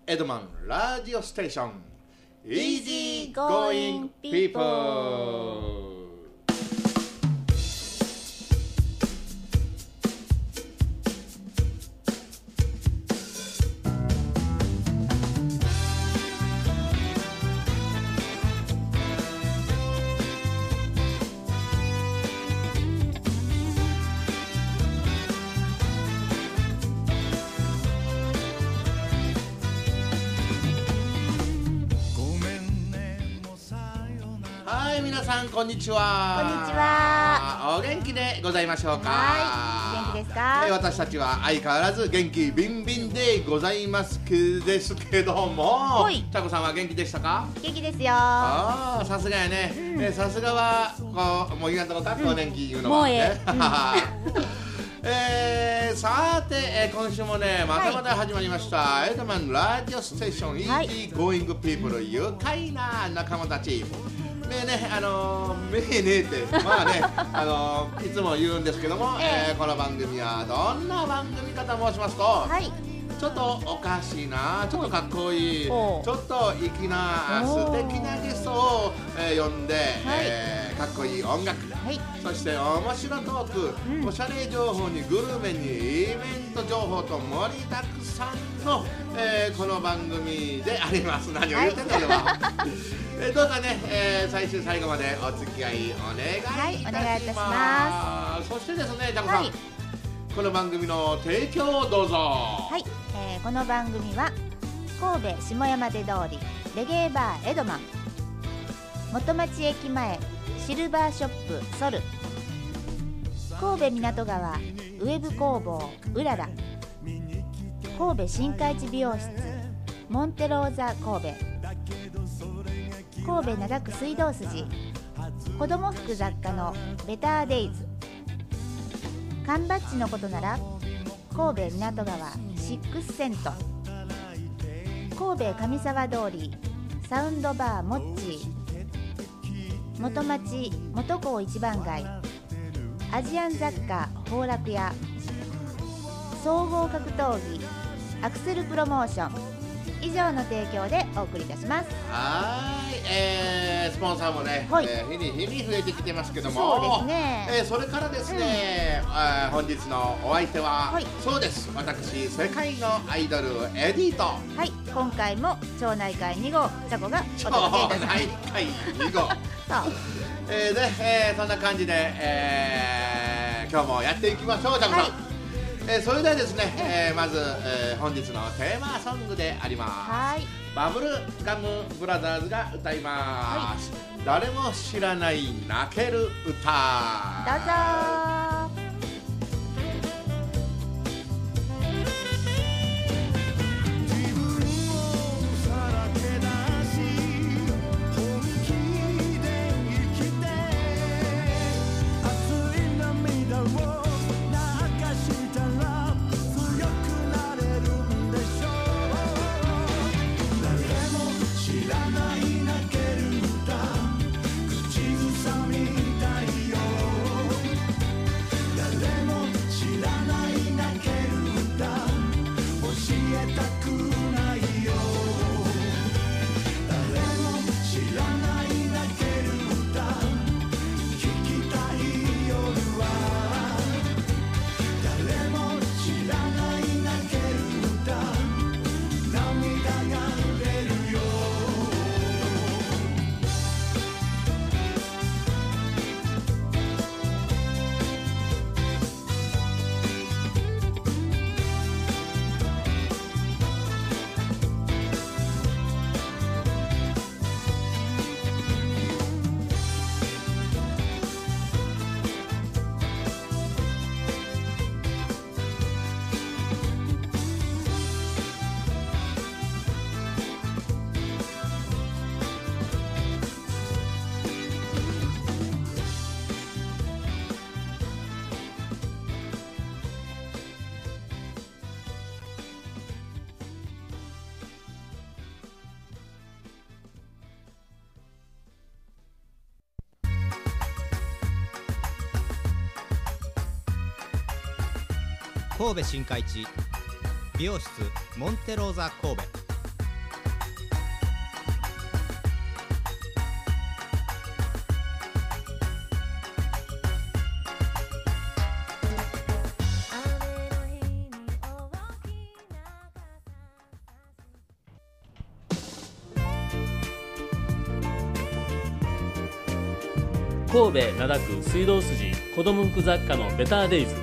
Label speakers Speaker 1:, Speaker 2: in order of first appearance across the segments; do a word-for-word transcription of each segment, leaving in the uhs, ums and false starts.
Speaker 1: エドマンラジオステーション Easy Going People。皆さんこんにちは。
Speaker 2: こんにちは。
Speaker 1: お元気でございましょうか。
Speaker 2: はい、元気ですか。
Speaker 1: 私たちは相変わらず元気ビンビンでございますけですけども、ちゃこさんは元気でしたか。
Speaker 2: 元気ですよ。
Speaker 1: ああ、さすがやね。さすがはこうもう今のところ学校年金いうのはね。
Speaker 2: うん、もうえ
Speaker 1: ええー、さて、えー、今週もねまたまた始まりました、はい、エドマンラジオステーション Easy Going People、愉快な仲間たち。ねえね、あのー、めえねえってまあね、あのー、いつも言うんですけども、えーえー、この番組はどんな番組かと申しますと、はい、ちょっとおかしいな、ちょっとかっこいい、ちょっと粋な素敵なゲストを、えー、呼んで、はい、えー、かっこいい音楽、はい、そして面白トーク、うん、おしゃれ情報にグルメにイベント情報と盛りだくさんの、えー、この番組であります。何を言ってんだよ、はいえー、どうかね、えー、最終最後までお付き合いお願いいたします。はい、お願いいたします。そしてですね、ジャコさん、はい、この番組の提供をどうぞ。
Speaker 2: はい、えー、この番組は神戸下山手通りレゲエバーエドマン、元町駅前シルバーショップソル、神戸港川ウェブ工房うらら、神戸新海地美容室モンテローザ神戸、神戸灘区水道筋子ども服雑貨のベターデイズ、缶バッジのことなら神戸港川シックスセント、神戸上沢通りサウンドバーモッチー、元町元港一番街アジアン雑貨宝楽屋、総合格闘技アクセルプロモーション、以上の提供でお送りいたします。
Speaker 1: はい、えー、スポンサーもね、はい、えー、日に日に増えてきてますけども、
Speaker 2: そうですね、
Speaker 1: えー、それからですね、うん、あ本日のお相手は、はい、そうです、私世界のアイドルエディと、は
Speaker 2: い、今回も町内会に号チャコがお届けいたします。
Speaker 1: 町内会に号そう、えー、で、えー、そんな感じで、えー、今日もやっていきましょう。チャコさん、はい、えー、それではですね、えー、まず、えー、本日のテーマソングであります。はい、バブルガムブラザーズが歌います、はい、誰も知らない泣ける歌。
Speaker 2: どうぞ。
Speaker 3: 神戸新海地美容室モンテローザ神戸、 神戸灘区水道筋子ども服雑貨のベターデイズ。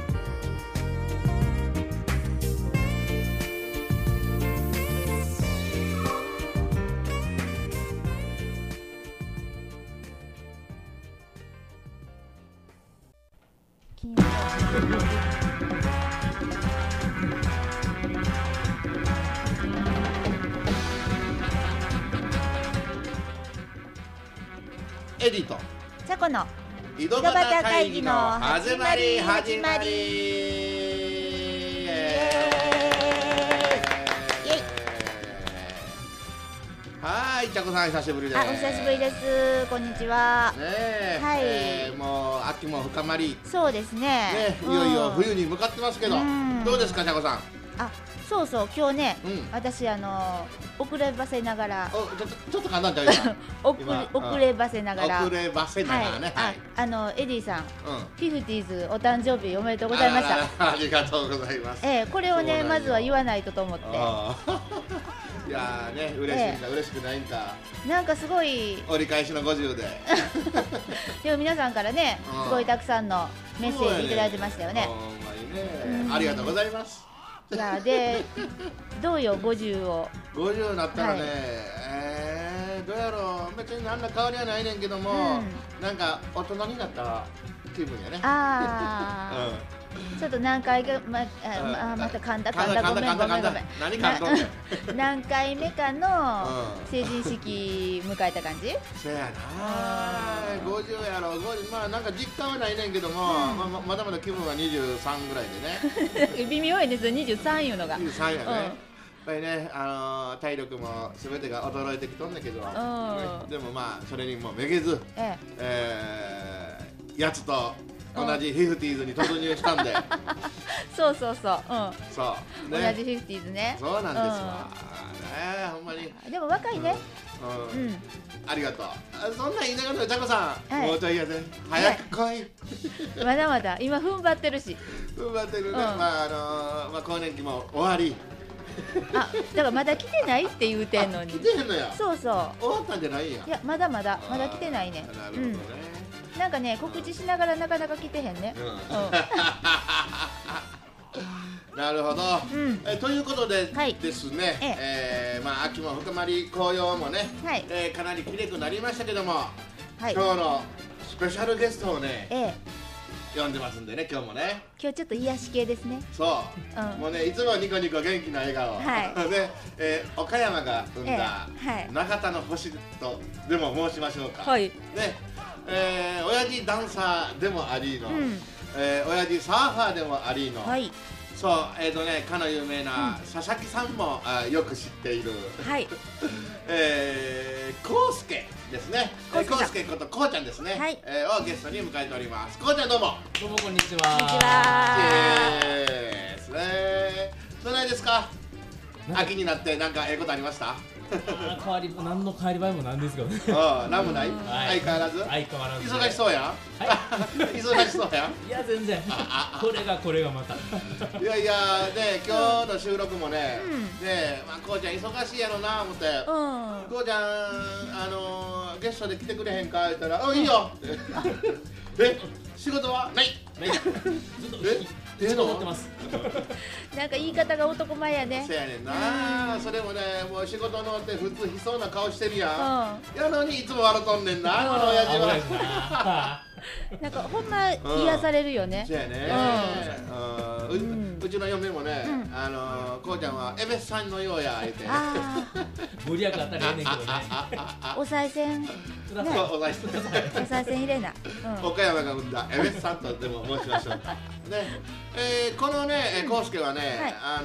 Speaker 1: エディと
Speaker 2: チャコの
Speaker 1: 井戸端会議の始まり始まり。イエーイ。はい、ちゃこさん久しぶりです。
Speaker 2: あ、お久しぶりです。こんにちは。
Speaker 1: ねえ、
Speaker 2: はい、
Speaker 1: えー、もう秋も深まり、
Speaker 2: そうですね。
Speaker 1: ね、いよいよ冬に向かってますけど、
Speaker 2: うん、
Speaker 1: どうですかちゃこさん。
Speaker 2: あ、そうそう、今日ね、
Speaker 1: うん、
Speaker 2: 私あの遅ればせながら、
Speaker 1: おちょっとちょっと簡単だよ
Speaker 2: 遅れ遅ればせながら、
Speaker 1: 遅ればせながらね。
Speaker 2: はい、あ、あのエディさん、
Speaker 1: うん、
Speaker 2: フィフティーズお誕生日おめでとうございました。
Speaker 1: あ, ありがとうございます。
Speaker 2: えー、これをねまずは言わないとと思って。
Speaker 1: いやーね、嬉しいんだ、えー、嬉しくないんだ。
Speaker 2: なんかすごい
Speaker 1: 折り返しのごじゅうで
Speaker 2: でも皆さんからね、すごいたくさんのメッセージいただいてましたよね。
Speaker 1: ね、ありがとうございます。
Speaker 2: いやでどうよごじゅうを
Speaker 1: ごじゅうになったらね、はい、えー、どうやろう、別に何ら変わりはないねんけども、うん、なんか大人になった気分やね。
Speaker 2: ああ、うん、ちょっと何回か、まあ、あまた噛んだ噛んだ、ごめんごめんごめん、
Speaker 1: 何噛んどんねん
Speaker 2: 何回目かの成人式迎えた感じ。
Speaker 1: そやな、ごじゅうやろ、ごじゅう、まあなんか実感はないねんけども、うん、まあ、まだまだ気分はにじゅうさんぐらいでね微
Speaker 2: 妙いですよ、にじゅうさんいうのが。
Speaker 1: にじゅうさんやね、うん、やっぱりね、あのー、体力もすべてが衰えてきとんだけど、うん、でもまあそれにもめげず、えええー、やつと同じフィフティーズに突入したんで
Speaker 2: そうそうそう、うん、
Speaker 1: そう、ね、
Speaker 2: 同じフィフティーズね。
Speaker 1: そうなんですわ、うん、ね、ほんまに。
Speaker 2: でも若いね、
Speaker 1: うん、うん、ありがとう。そんなん言いながら、ちゃこさん、はい、もうちょいやで、早く来い、ね、
Speaker 2: まだまだ今踏ん張ってるし
Speaker 1: 踏ん張ってるね、うん、まああのー、まあ更年期も終わり
Speaker 2: あ、だからまだ来てないって言うてんのに。
Speaker 1: 来てへんのや。
Speaker 2: そうそう、
Speaker 1: 終わったんじゃないんや。
Speaker 2: いや、まだまだまだ来てないね。
Speaker 1: なるほどね、
Speaker 2: うん、なんかね、告知しながらなかなか来てへんね、うんうん
Speaker 1: なるほど、うん、えということで、はい、ですね、えええー、まあ秋も深まり、紅葉もね、はい、えー、かなり綺麗くなりましたけども、はい、今日のスペシャルゲストをね、ええ、呼んでますんでね、今日もね。
Speaker 2: 今日ちょっと癒し系ですね。
Speaker 1: そう、うん、もうね、いつもニコニコ元気な笑顔、はいで、えー、岡山が生んだ、えーはい、中田の星とでも申しましょうか、はい、ね、えー、親父ダンサーでもありの、うん、えー、親父サーファーでもありの、はい、そう、えーとね、かの有名な佐々木さんも、うん、あよく知っている、はい、えー、こうすけですね。こうすけことこうちゃんですね、はい、えー、をゲストに迎えております。こうちゃん、どうも。
Speaker 3: どうもこんにちは。
Speaker 2: こんにちは。
Speaker 1: ですね。どないですか。秋になってなんかええことありました？
Speaker 3: あ変わり何の変わり映えもなんですけどね。
Speaker 1: ああ、なんもない。相変わらず。
Speaker 3: 相変わらず。
Speaker 1: 忙しそうやん。はい。忙しそうやん。
Speaker 3: いや全然。これがこれがまた。
Speaker 1: いやいやね、今日の収録もね、ね、まあこうちゃん忙しいやろな思って、こうちゃんあのゲストで来てくれへんか言ったら、あいいよ。え、仕事はない。ない。ずっと。ずっと思ってます。
Speaker 2: なんか言い方が男前やね。
Speaker 1: そうやねんな。それもね、もう仕事のって普通悲壮な顔してるやん。やのにいつも笑とんねんな、この親父は。
Speaker 2: なんかほんま癒されるよね。
Speaker 1: そうやね。うちの嫁もね、あのこうちゃんはエベスさんのようや言って。
Speaker 3: ご利益あったらええねんけどね。
Speaker 2: お賽銭。
Speaker 1: お賽銭。
Speaker 2: お賽銭入れな。
Speaker 1: 岡山が生んだエベスさんとでも申しましょう。ね、えー、このね、コウスケはね、はい、あ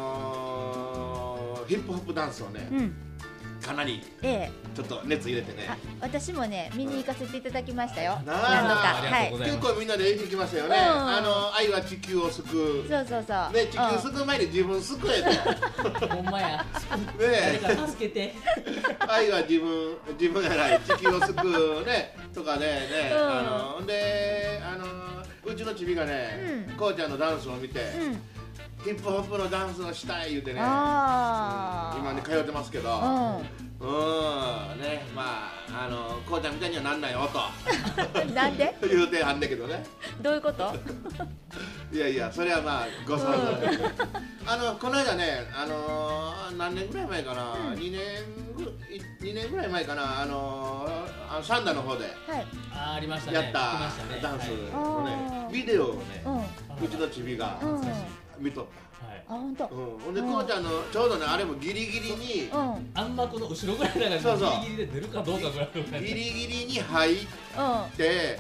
Speaker 1: のー、ヒップホップダンスをね、うん、かなりちょっと熱入れてね、
Speaker 2: 私もね見に行かせていただきましたよ、
Speaker 1: 何度か、はい、結構みんなで行きましたよね、うん、あの愛は地球を救う、
Speaker 2: そうそうそう、
Speaker 1: ね、地球救う前に自分救え
Speaker 3: とほんまや、ね、誰か助けて
Speaker 1: 愛は自分、自分じゃない、地球を救うね、とかでね、うん、あので、あのうちのちびがね、うん、こうちゃんのダンスを見て、うん、 ヒップホップのダンスをしたい言うてね、うん、
Speaker 2: あー
Speaker 1: 今ね通ってますけど、
Speaker 2: うん
Speaker 1: うんね、まああのこうちゃんみたいにはなんないよと
Speaker 2: なんで
Speaker 1: 言うてはんだけどね。
Speaker 2: どういうこと
Speaker 1: いやいや、それはまあご想像で、うん、あのこの間ね、あのー、何年ぐらい前かな、うん、にねんぐにねんぐらい前かな、あのー、あのサンダの方で、
Speaker 2: はい、
Speaker 3: あありましたね、
Speaker 1: やった、
Speaker 3: ね、
Speaker 1: ダンスのね、
Speaker 2: はい、
Speaker 1: ビデオをね、
Speaker 2: うん、
Speaker 1: うちのちびが、うん、見とった。
Speaker 2: はい、あ、本当。
Speaker 1: うん、ほんで、こうちゃんのちょうどね、あれもギリギリに、
Speaker 2: うん、
Speaker 3: あんまこの後ろぐらいだからギリギリで出るかどうかぐらい
Speaker 1: ギリギリに入って、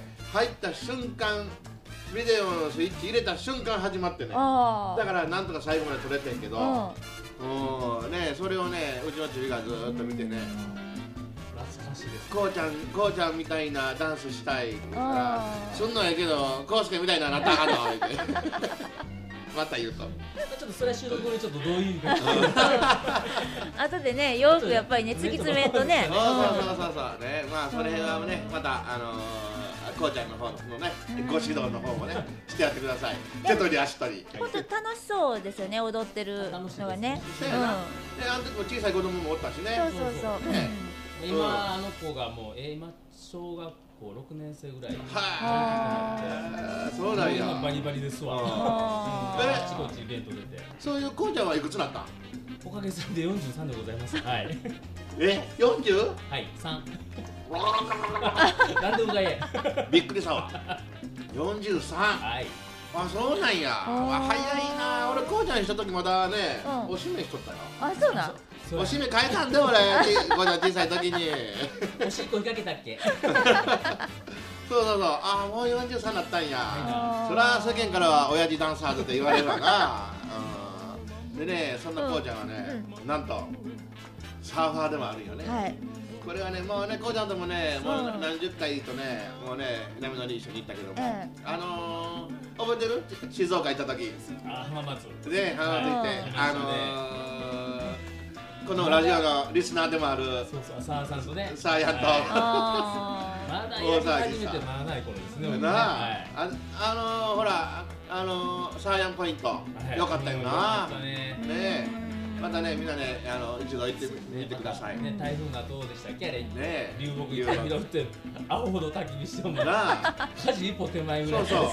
Speaker 1: 入った瞬間ビデオのスイッチ入れた瞬間始まってね、だからなんとか最後まで撮れてんけど、うん、ね、それをね、うちのちびがずーっと見てね、
Speaker 3: 懐かしいです。
Speaker 1: こうちゃん、こうちゃんみたいなダンスしたいからすんのやけど、こうすけみたいななったらあかんの言うてまた言うと、
Speaker 3: ちょっとそれは収録後にちょっとどういうか
Speaker 2: 後でね、よくやっぱりね、突き詰めんとね、
Speaker 1: そうそうそうそうそうね、まあそれはね、またあのこうちゃんの方のね、ご指導の方もね、してやってください。手取り足取り。
Speaker 2: 本当楽しそうですよね、踊ってるのがね。
Speaker 1: そうやな。で、あの時も小さい子供もおったしね。
Speaker 2: そうそうそう。
Speaker 3: 今あの子がもうえ今小学校ろくねん生ぐらい。
Speaker 1: はい。そうなんや。
Speaker 3: バリバリですわ。あちこちイベント出て。
Speaker 1: そういうこうちゃんはいくつなった？
Speaker 3: おかげさまでよんじゅうさんでございます。はい。
Speaker 1: え、よんじゅう？
Speaker 3: はい、さん。なんでもがええ。
Speaker 1: びっくりしたわ。よんじゅうさん。
Speaker 3: はい。
Speaker 1: あ、そうなんや。早いな。俺こうちゃんにした時まだね、おしめしとったよ。
Speaker 2: あ、そうなん。
Speaker 1: おしめ変えたんで俺、こうちゃん小さい時に。
Speaker 3: おしっこいかけたっけ？
Speaker 1: そうそうそう。あ、もうよんじゅうさんになったんや。そりゃ世間からは親父ダンサーズって言われるわな。でね、そんなこうちゃんはね、なんとサーファーでもあるよね。これはね、もうね、こうちゃんともね、もう何十回とね、もうね、南のり一緒に行ったけども、あのー、覚えてる？静岡行った時。
Speaker 3: あ、浜松。
Speaker 1: で、浜松行って、あのー、このラジオのリスナーでもある、
Speaker 3: そうそう、サーさんとね、
Speaker 1: サーヤンと、
Speaker 3: まだやり始めてならない頃ですね。
Speaker 1: なあ、あ、あのー、ほら、あのー、サーヤンポイント、よかったよな。ねえ。またね、みんなね、あの一度行ってみてください。ね、
Speaker 3: 台風がどうでしたっけあれ。
Speaker 1: ね、
Speaker 3: 流木いっぱい拾って、青ほど焚き火しても
Speaker 1: な。
Speaker 3: 火事一歩手前ぐらい。
Speaker 1: そうそう。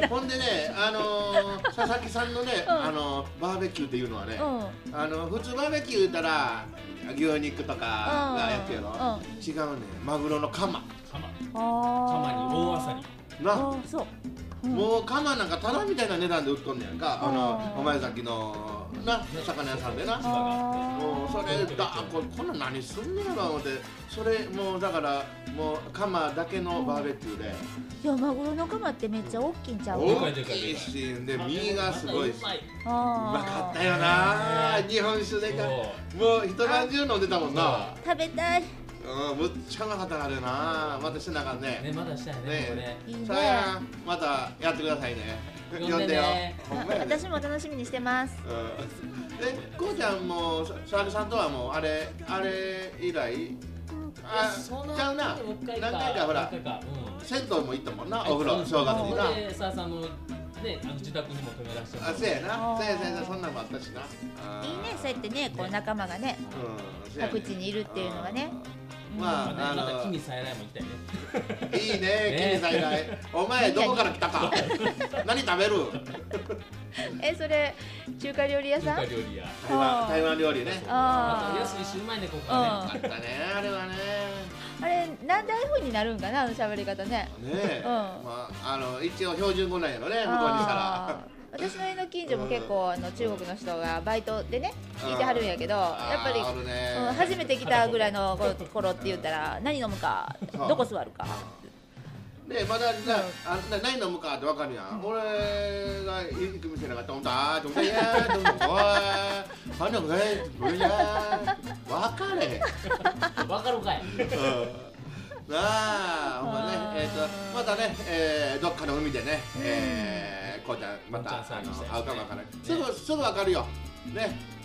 Speaker 1: ほんでね、あの佐々木さんのね、あのバーベキューっていうのはね、あの普通バーベキュー言ったら牛肉とかがやってるの。違うね、マグロのカマ。
Speaker 3: カマ。カマに大アサリ。
Speaker 2: な。そう。
Speaker 1: もうカマなんかタラみたいな値段で売っとんねやんか、あのお前崎のな魚屋さんでな。もうそれだ、ここんなん何すんねやろ思って、それもうだからもうカマだけのバーベキューで。
Speaker 2: いや、マグロのカマってめっちゃ大きいんちゃう？
Speaker 1: 大きいし、で身がすごいし、うまかったよな。日本酒でか、もう一晩中飲んでたもんな。
Speaker 2: 食べたい。
Speaker 1: うん、むっちゃうまかったからな。またしてなあかんね。
Speaker 3: ね、まだしたいね。
Speaker 1: さあやん、またやってくださいね。呼んでよ。
Speaker 2: 私も楽しみにしてます。
Speaker 1: で、こうちゃんもさわりさんとはもうあれあれ以来、あ、ちゃうな。何回かほら、銭湯も行ったもんな。お風呂正月にな。
Speaker 3: で、さあさんのね、あの自宅にも泊めらしてもらって。
Speaker 1: あ、そうやな。そうやそうや、そんなんもあったしな。
Speaker 2: いいね、そうやってね、こう仲間がね、各地にいるっていうのがね。
Speaker 3: まあ、まだ君さえらいも行きたい
Speaker 1: ね。いいね、君さえらい。お前どこから来たか。何食べる？
Speaker 2: え、それ中華料理屋さん？
Speaker 3: 中華料理屋。
Speaker 1: 台湾料理ね。
Speaker 3: ああ、安いしうまいね、ここはね。
Speaker 1: あったね、あれはね。
Speaker 2: あれ、なんでああいう風になるんかな、あの喋り方ね。
Speaker 1: ねえ。まあ、あの一応標準語なんやろね、向こうにしたら。
Speaker 2: 私の家の近所も結構あの中国の人がバイトでねいてはるんやけど、やっぱり初めて来たぐらいの頃って言ったら何飲むかどこ座るか
Speaker 1: でまだ何飲むかって分かるやん。俺が行く店なんか「どんだどんだやどんだこわはのがどれや」分かれへん。
Speaker 3: 分かるかい。
Speaker 1: なあ、ほんまね、えっとまたね、えどっかの海でね、えこうちゃんまた会うかもわからない。すぐすぐわかるよ。ね、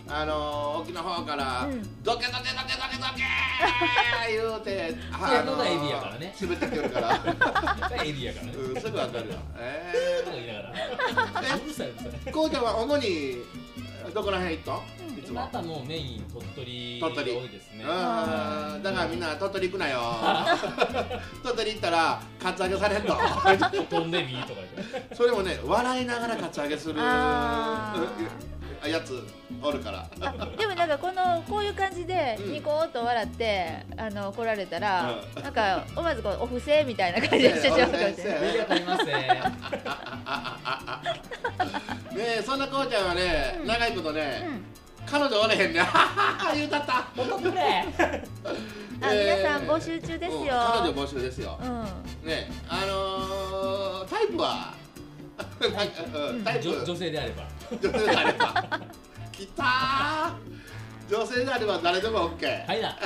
Speaker 1: あのー、沖の方から
Speaker 2: うん
Speaker 1: ドケドケドケドケドケ言うて
Speaker 3: そういうのがエビやからね
Speaker 1: 滑ってきてるから
Speaker 3: エビやからね
Speaker 1: うんすぐわかるよえ
Speaker 3: とか言いながらうるさいうるさい
Speaker 1: ーこうちゃんは主にどこら辺行ったんいつも
Speaker 3: またもうメイン鳥取
Speaker 1: 鳥取
Speaker 3: が多いですね
Speaker 1: あーだからみんな鳥取行くなよ鳥取行ったらカツアゲされんの
Speaker 3: 飛んでみーとか言って
Speaker 1: それもね笑いながらカツアゲする
Speaker 2: あ
Speaker 1: やつおるから
Speaker 2: あでもなんかこのこういう感じで
Speaker 1: うん
Speaker 2: ニコーっと笑ってあの来られたら、
Speaker 1: うん
Speaker 2: なんか思わずこうお布施みたいな感じでしてしまうかもしれない。
Speaker 3: ありがとうございます
Speaker 1: ねえそんなこうちゃんはね、
Speaker 2: うん
Speaker 1: 長いことね、
Speaker 2: うん
Speaker 1: 彼女おれへんね言うたった
Speaker 3: ほっとくれ
Speaker 2: あ、皆さん募集中ですよ。
Speaker 1: うん彼女募集ですよ、
Speaker 2: うん。
Speaker 1: ねえあのー、タイプはうんタイプ
Speaker 3: 女女性であれば
Speaker 1: 女性であればきたー女性であれば誰でも OK、
Speaker 3: はいだ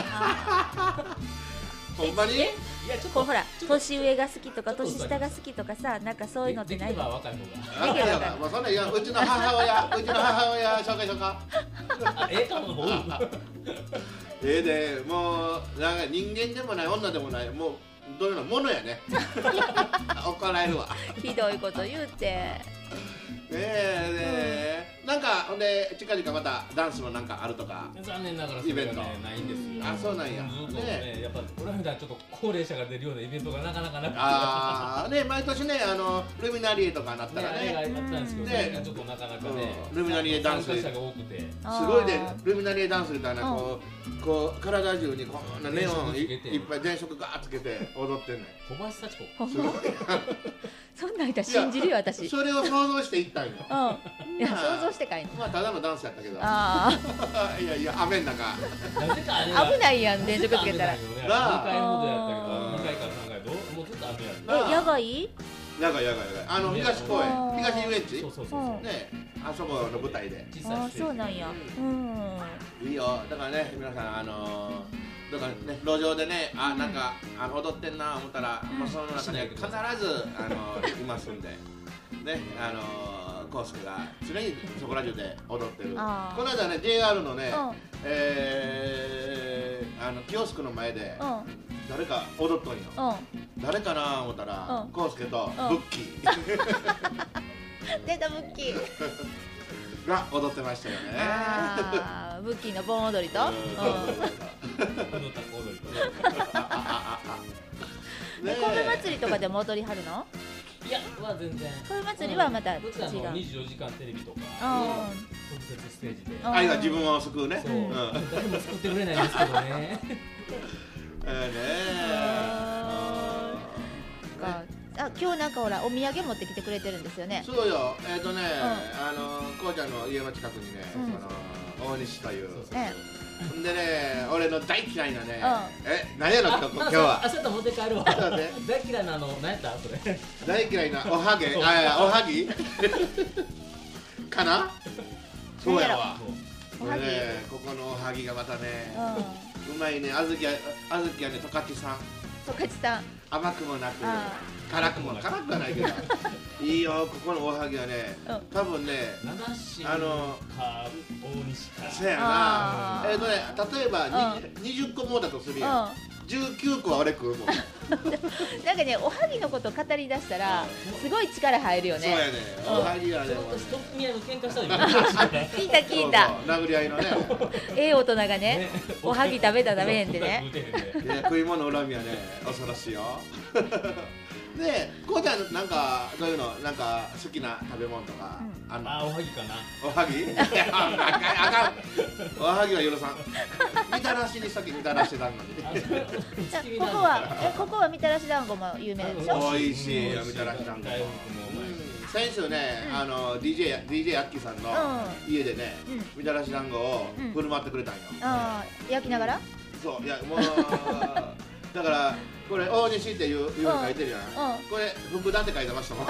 Speaker 1: ほんまに
Speaker 3: いやちょっ
Speaker 2: ことうほら年上が好きとか年下が好きとかさ、なんかそういうのってない
Speaker 3: できれば
Speaker 2: の？
Speaker 3: 若い方
Speaker 1: あいやもうそんなんいやうちの母親うちの母親紹介しようか
Speaker 3: があええかもおう
Speaker 1: ええでもうなんか人間でもない女でもないもうどういうのものやね怒られるわ
Speaker 2: ひどいこと言うて。
Speaker 1: ねえねえ、なんかほんで近々またダンスのなんかあるとか
Speaker 3: 残念ながらそれがね
Speaker 1: イベント
Speaker 3: ないんですよ
Speaker 1: あそうなんや
Speaker 3: ずっとねやっぱ俺らみたいなちょっと高齢者が出るようなイベントがなかなかなくて
Speaker 1: ああね毎年ねあのルミナリエとかなったら
Speaker 3: ねあれがあ
Speaker 1: ね
Speaker 3: ったんですけど
Speaker 1: ね
Speaker 3: それがちょっとなかなかね
Speaker 1: うんルミナリエダンス
Speaker 3: 参加者が多くて
Speaker 1: すごいね
Speaker 2: あー
Speaker 1: ルミナリエダンスみたいな
Speaker 2: うん
Speaker 1: こうこう体中にこんなネオンい
Speaker 3: 電飾つけて
Speaker 1: いっぱい電飾ガーッつけて踊ってんねん
Speaker 3: 小林幸子
Speaker 2: ほんま？そんなんいたら信じるよ私。うん。い
Speaker 1: それを想像していったんよ
Speaker 2: や想像してかいの。
Speaker 1: まあただのダンスやったけど
Speaker 2: あ
Speaker 1: いやいや雨の中
Speaker 3: なぜかあれ
Speaker 2: あ危ないやん電飾つけたら。
Speaker 3: に
Speaker 1: なあ
Speaker 3: かいほどやったけど
Speaker 1: あー
Speaker 3: にかいかさんかいどうもうずっと雨やった
Speaker 1: なあ
Speaker 2: え野外？
Speaker 1: やがいやがいやがいあの東公園
Speaker 2: あー
Speaker 1: 東遊園地
Speaker 3: そうそうそう
Speaker 2: うん
Speaker 1: ねあそこの舞台で
Speaker 3: 小さい
Speaker 2: あ
Speaker 3: ステージ
Speaker 2: そうなんや。うん。
Speaker 1: いいよだからね皆さんあのーだからね路上でねあなんかあの踊ってんな思ったら、
Speaker 2: うん
Speaker 1: もうその中に必ずあのいますんでねあのコウスケが常にそこら中で踊ってる
Speaker 2: あー
Speaker 1: この間ね ジェイアール のね、
Speaker 2: うん
Speaker 1: えー、あのキオスクの前で
Speaker 2: うん
Speaker 1: 誰か踊っとんよ
Speaker 2: うん。
Speaker 1: 誰かな思ったら
Speaker 2: うん
Speaker 1: コウスケと
Speaker 2: うん
Speaker 1: ブッキ
Speaker 2: 出たブッキー。
Speaker 1: ーが踊ってましたよね
Speaker 2: ああブッキーの盆踊りと。
Speaker 1: うん
Speaker 2: うん。
Speaker 3: このタコ踊りと
Speaker 2: で米祭りとかでも踊りはるの？
Speaker 3: いやは全然
Speaker 2: 米祭りはまた違う。
Speaker 3: こっちはあのにじゅうよじかんテレビとか
Speaker 2: あ
Speaker 3: 特設ステージで
Speaker 2: あ
Speaker 1: あいが自分を救うね
Speaker 3: そう
Speaker 1: うん
Speaker 3: 誰も作ってくれないんですけどね
Speaker 1: えーね
Speaker 2: ーかあ今日なんかほらお土産持ってきてくれてるんですよね。
Speaker 1: そうよえっ、ー、とね、あのこうちゃんの家の近くにね、
Speaker 2: うん
Speaker 1: その大西という
Speaker 3: そうそう
Speaker 2: ね
Speaker 1: んでね俺の大嫌いなね、
Speaker 2: う
Speaker 1: え何やろ今日今日
Speaker 3: あ
Speaker 1: は
Speaker 3: そうやったら持って帰るわ
Speaker 1: そうだね
Speaker 3: 大嫌いなあの何やったそれ
Speaker 1: 大嫌いなおはげ
Speaker 3: そう
Speaker 1: あいやおはぎかなそうやわ
Speaker 2: おはぎ。
Speaker 1: これねここのおはぎがまたね
Speaker 2: うん。
Speaker 1: うまいね小豆や小豆やね十勝さん
Speaker 2: 十勝さん。
Speaker 1: 甘くもなく
Speaker 2: あ
Speaker 1: 辛くも辛くはないけどいいよここのおはぎはね
Speaker 2: うん
Speaker 1: 多分ね
Speaker 3: 七市
Speaker 1: あの
Speaker 3: か大西か
Speaker 1: せやな
Speaker 2: あー
Speaker 1: えっ、ー、とね例えばにじゅっこもだとするやん、じゅうきゅうこは俺食うもん、
Speaker 2: なんかねおはぎのこと語り出したらすごい力入るよね。
Speaker 1: そうやねおはぎは
Speaker 3: ちょっ
Speaker 1: ねもうね
Speaker 3: とストップ見合いの喧嘩したりも
Speaker 2: 聞いた聞いた。
Speaker 1: そうそう殴り合いのね
Speaker 2: ええ大人がねおはぎ食べた食べへんってね。
Speaker 1: いや食い物恨みはね恐ろしいよでこうちゃんなんかそういうのなんか好きな食べ物とか、
Speaker 2: う
Speaker 1: あんの
Speaker 3: あおはぎかな
Speaker 1: おはぎいやあかんあかんおはぎは許さんみたらしに先みたらしてたのに
Speaker 3: あ
Speaker 2: じゃあここはえここはみたらし団子も有名でしょ。
Speaker 1: 美味しいよみたらし団子
Speaker 3: 大福もうまいし
Speaker 1: 先週ね、
Speaker 2: うん
Speaker 1: あの ディージェー や ディージェー アッキーさんの
Speaker 2: う
Speaker 1: 家でね、
Speaker 2: うん
Speaker 1: みたらし団子を
Speaker 2: うん
Speaker 1: 振る舞ってくれたんよ、
Speaker 2: ああ焼きながら。
Speaker 1: そういやもうだからこれ大西っていういうの書いてるやん、
Speaker 2: うん
Speaker 1: これ福田って書いてましたもん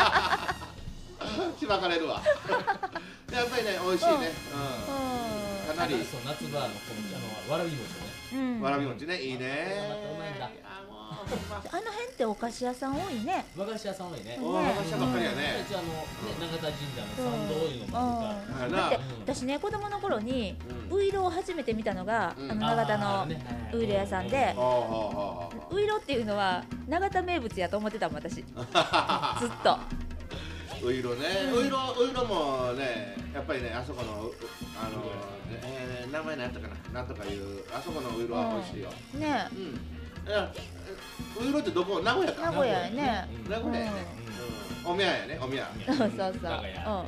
Speaker 1: しばかれるわやっぱりね美味しいね、うん
Speaker 2: う
Speaker 1: なり
Speaker 3: そう夏場のこのあのわらび餅をね。
Speaker 2: うん、
Speaker 1: わらび餅ねいいね。
Speaker 3: またうまいんだ。
Speaker 1: あもう
Speaker 2: あの辺ってお菓子屋さん多いね。
Speaker 3: 和菓子屋さん多いね。
Speaker 1: お和菓子屋ばっかりやね。
Speaker 3: 一応あのね永田神社の参道いうのもあるから。
Speaker 2: だって私ね子供の頃にウイロを初めて見たのがあの永田のウイロ屋さんで、ウイロっていうのは永田名物やと思ってたもん私。ずっと。
Speaker 1: ウイロね、ウイロウイロもねやっぱりねあそこのあのえ名前何やったかななんとかいうあそこのウイロは美味しいよ。
Speaker 2: ね。
Speaker 1: うん。ウイロってどこ名古屋か。
Speaker 2: 名古屋やね。
Speaker 1: 名古屋やね。お宮やねお宮。
Speaker 2: そうそうそう。
Speaker 3: 長屋。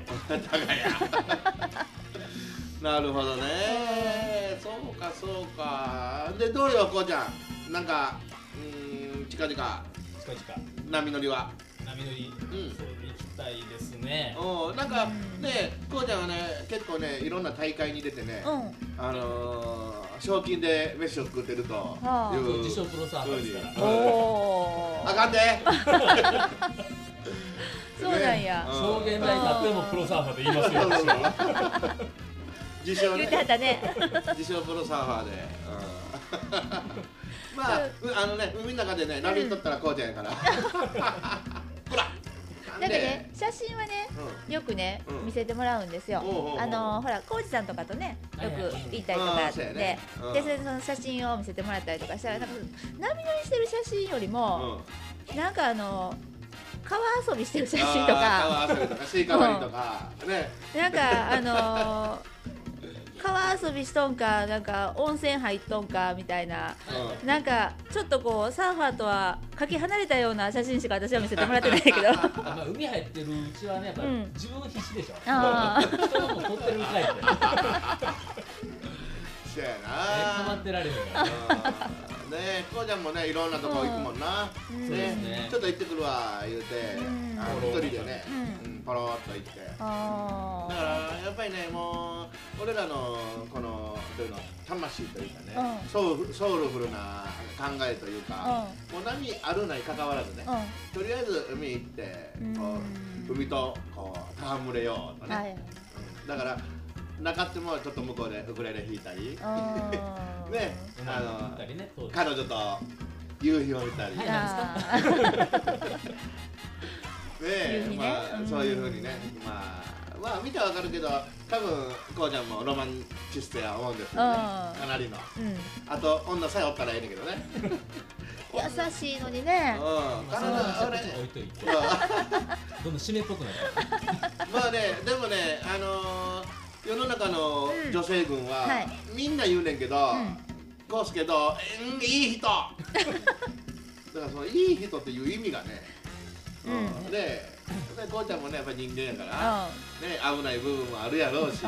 Speaker 1: なるほどね。そうかそうか。でどうよこうちゃんなんかうん近々。
Speaker 3: 近々。
Speaker 1: 波乗りは。
Speaker 3: 波乗り。うん。たいですね。
Speaker 1: うん、なんかね、こうちゃんはね、結構ね、いろんな大会に出てね、あの賞金で飯を食ってるという。
Speaker 3: 自称プロサーファーですから。
Speaker 1: おお。あかんで。
Speaker 2: そうなんや。
Speaker 3: 証言台立ってもプロサーファーで言いますよ。
Speaker 1: 自称ね。
Speaker 2: 言ってはったね。
Speaker 1: 自称プロサーファーで。まあ、あのね、海の中でね、波にとったらこうちゃんやから。ほら。
Speaker 2: なんかね、写真はね、よくね、見せてもらうんですよ。あのほら、浩二さんとかとね、よく行ったりとかで、で、それでその写真を見せてもらったりとかしたら、なんか波乗りしてる写真よりも、なんかあの川遊びしてる写真とか、
Speaker 1: 川遊びとか、シーカバリとか、ね、
Speaker 2: なんかあの。川遊びしとんか、なんか温泉入っとんかみたいな、うん、なんかちょっとこうサーファーとはかけ離れたような写真しか私は見せてもらってないけどま
Speaker 3: あ海入ってるうちはね、やっぱ、うん、自分必死でしょ。
Speaker 2: あ
Speaker 3: 人のも撮ってるみたいで
Speaker 1: そうやな、
Speaker 3: ハマってられるからね
Speaker 1: え、こうちゃんもね、いろんなとこ行くもんな、うん、ね、ね、ちょっと行ってくるわ言うて、うん、あの一人でね、うん、ポロッと行って、あだからやっぱりね、もう俺らのこのどういうの魂というかね、うん、ソウルソウルフルな考えというか、うん、もう波あるない関わらずね、うん、とりあえず海行ってこう海とこう戯れようとね、はい、うん、だからなかってもちょっと向こうでウクレレ弾いたりね、あの彼女と夕日を見たりねえ、まあそういうふうにね、まあまあ見てわかるけど、多分こうちゃんもロマンチストや思うんですよね、かなりの、あと女さえおったらええねんけどね
Speaker 2: 優しいのにね、
Speaker 3: 彼女俺置いといてどんどん締めっぽくなる
Speaker 1: まあね、でもね、あの世の中の女性軍は、うんはい、みんな言うねんけど、こうすけど、うん、いい人だからそのいい人っていう意味がね、うん、で、こうちゃんもねやっぱり人間やから、ね、危ない部分もあるやろうし、ね、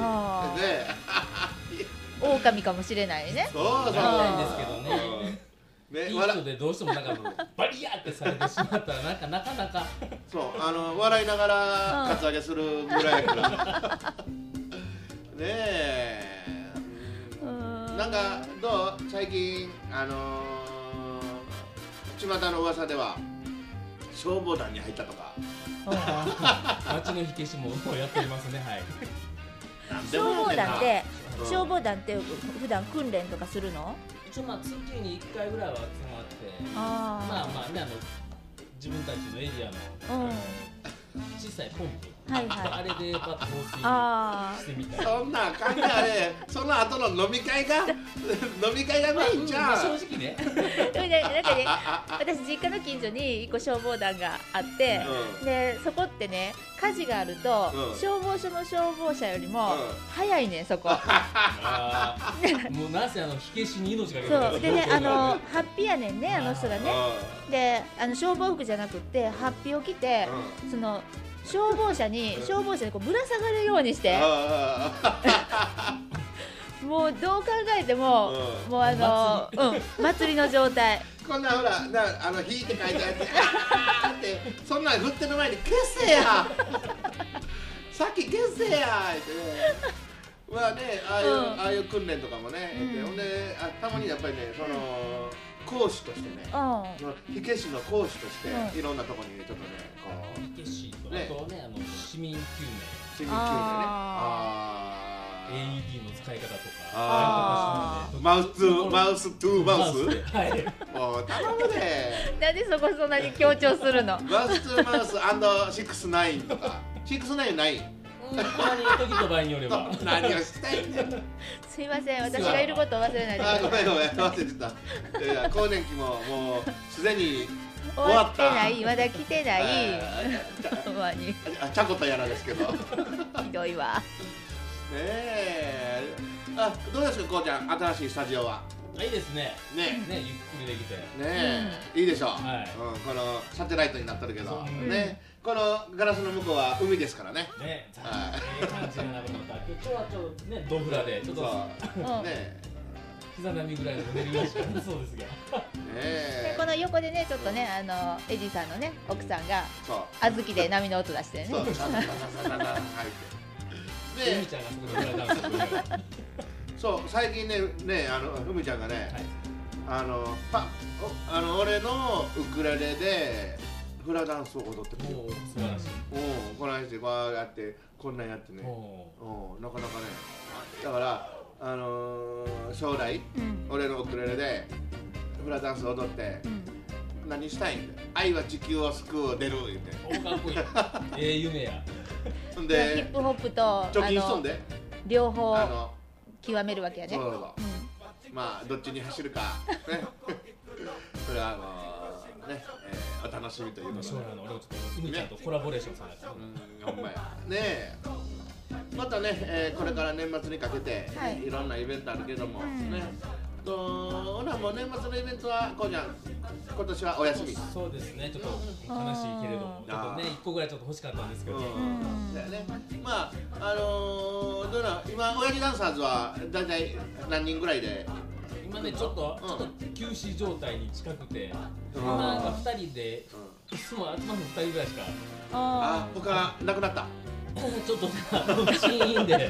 Speaker 2: 狼かもしれないね。
Speaker 1: そうそう。
Speaker 3: ないんですけどね。ね、いい人でどうしてもなんかバリヤーってされてしまったらなんかなかなか
Speaker 1: そう、あの笑いながらカツアゲするぐらいやからねえ、うん、なんかどう最近あのー、巷の噂では消防団に入ったとか
Speaker 3: 町の火消しもやっておりますね、はい。
Speaker 2: 消防団って、うん、消防団って普段訓練とかするの？
Speaker 3: 一応まあ月にいっかいぐらいは集まって、あまあまあね、あの自分たちのエリアの、うん、小さいポンプ。はいはい、あれでバッと放水してみたいな。
Speaker 1: そんな感じあれ、その後の飲み会が飲み会がメインじゃん。
Speaker 3: 正直ね。
Speaker 2: でもね、なんかね、私実家の近所に一個消防団があって、うん、でそこってね、火事があると、うん、消防署の消防車よりも、うん、早いねそこ。
Speaker 3: あもうなんせあの火消しに命がけてる。
Speaker 2: そうでね、あのハッピーやねんね、あの人がね。で、あの消防服じゃなくってハッピーを着て、その消防車に消防車にこうぶら下がるようにしてもうどう考えても、うん、もうあの祭り、うん、祭りの状態。
Speaker 1: こんなほらなあの火って書いてあってあーってそんなん振ってる前に消せやさっき消せやってね。まあね、ああいう、うん、ああいう訓練とかもね、うん、ほんであたまにやっぱりね、その講師としてね、うん、火消しの講師として、うん、いろんなところにちょっとね、こう
Speaker 3: 火消しと、ね、あとね、あの市民救命、
Speaker 1: 市民救命ね、ああ、
Speaker 3: エーイーディー の使い方とか
Speaker 1: あーマウス2マウス2マウス
Speaker 3: はい
Speaker 1: もう頼むで
Speaker 2: なんでそこそんなに強調するの？
Speaker 1: マウスツーマウス アンドシックスナイン とかシックスナインない
Speaker 3: たまに時と場合によれば
Speaker 1: 何をしたいんだよ
Speaker 2: すいません、私がいることを忘れないでください。
Speaker 1: あごめんごめん忘れてたいやいや更年期ももうすでに終
Speaker 2: 終わ
Speaker 1: わった
Speaker 2: ってない、まだ来てない。ほんまに
Speaker 1: あちゃこたやらですけどね
Speaker 2: ひどいわ。
Speaker 1: えあどうですかこうちゃん新しいスタジオは
Speaker 3: あいいですね
Speaker 1: ね
Speaker 3: ねゆっくりできて
Speaker 1: ねえ、いいでしょう、
Speaker 3: はい
Speaker 1: うん、このサテライトになってるけど
Speaker 3: そう
Speaker 1: ねこのガラスの向こうは海ですからね
Speaker 3: ね
Speaker 1: はい
Speaker 3: ええ感じがなくなった今日はちょっとねドフラでちょっと
Speaker 1: そうね
Speaker 3: 膝並みぐらいの寝るようしかなそうですが
Speaker 1: えねえ
Speaker 2: でこの横でねちょっとねあのエディさんのね奥さんが
Speaker 1: そう
Speaker 2: 小豆で波の音出してね。
Speaker 1: そうササササササ入って
Speaker 3: ゆみ
Speaker 1: で
Speaker 3: ちゃんがそこでフラダンスをやる
Speaker 1: そう最近ねねあのふみちゃんがね、
Speaker 3: はい
Speaker 1: あのパおあの俺のウクレレでフラダンスを踊ってくる
Speaker 3: もう素晴らしい
Speaker 1: うんこないしてわーやってこんなんやってね
Speaker 3: お
Speaker 1: うんなかなかねだからあのー、将来、
Speaker 2: うん
Speaker 1: 俺のウクレレでフラダンス踊って
Speaker 2: うん
Speaker 1: 何したいんだ愛は地球を救う出る言うて
Speaker 3: おかっこいいええ夢や
Speaker 1: ほん
Speaker 2: ヒッ
Speaker 1: で
Speaker 2: プホップと
Speaker 1: 貯金しとん
Speaker 2: あの
Speaker 1: で
Speaker 2: 両方
Speaker 1: あの
Speaker 2: 極めるわけやね。
Speaker 1: そうそうそうまあどっちに走るかねそれはあのね、えー、お楽しみということで
Speaker 3: 将来の俺もちょっとふみちゃんとコラボレーションされた
Speaker 1: うんほんまやねえまたね、えー、これから年末にかけて、
Speaker 2: はい
Speaker 1: いろんなイベントあるけども、
Speaker 2: うん
Speaker 1: ねとほなもう年末のイベントはこうちゃん今年はお休み
Speaker 3: そうですねちょっと悲しいけれどもちょっとねいっこぐらいちょっと欲しかったんですけど
Speaker 1: うんだよねまああのー、どうな今親父ダンサーズはだいたい何人ぐらいで
Speaker 3: 今ねちょっと
Speaker 1: うん
Speaker 3: ちょっと休止状態に近くて
Speaker 1: うん
Speaker 3: 今なんかふたりでいつも集まるのふたりぐらいしか
Speaker 1: あ
Speaker 2: あ
Speaker 1: 他なくなった
Speaker 3: ちょっとシーンで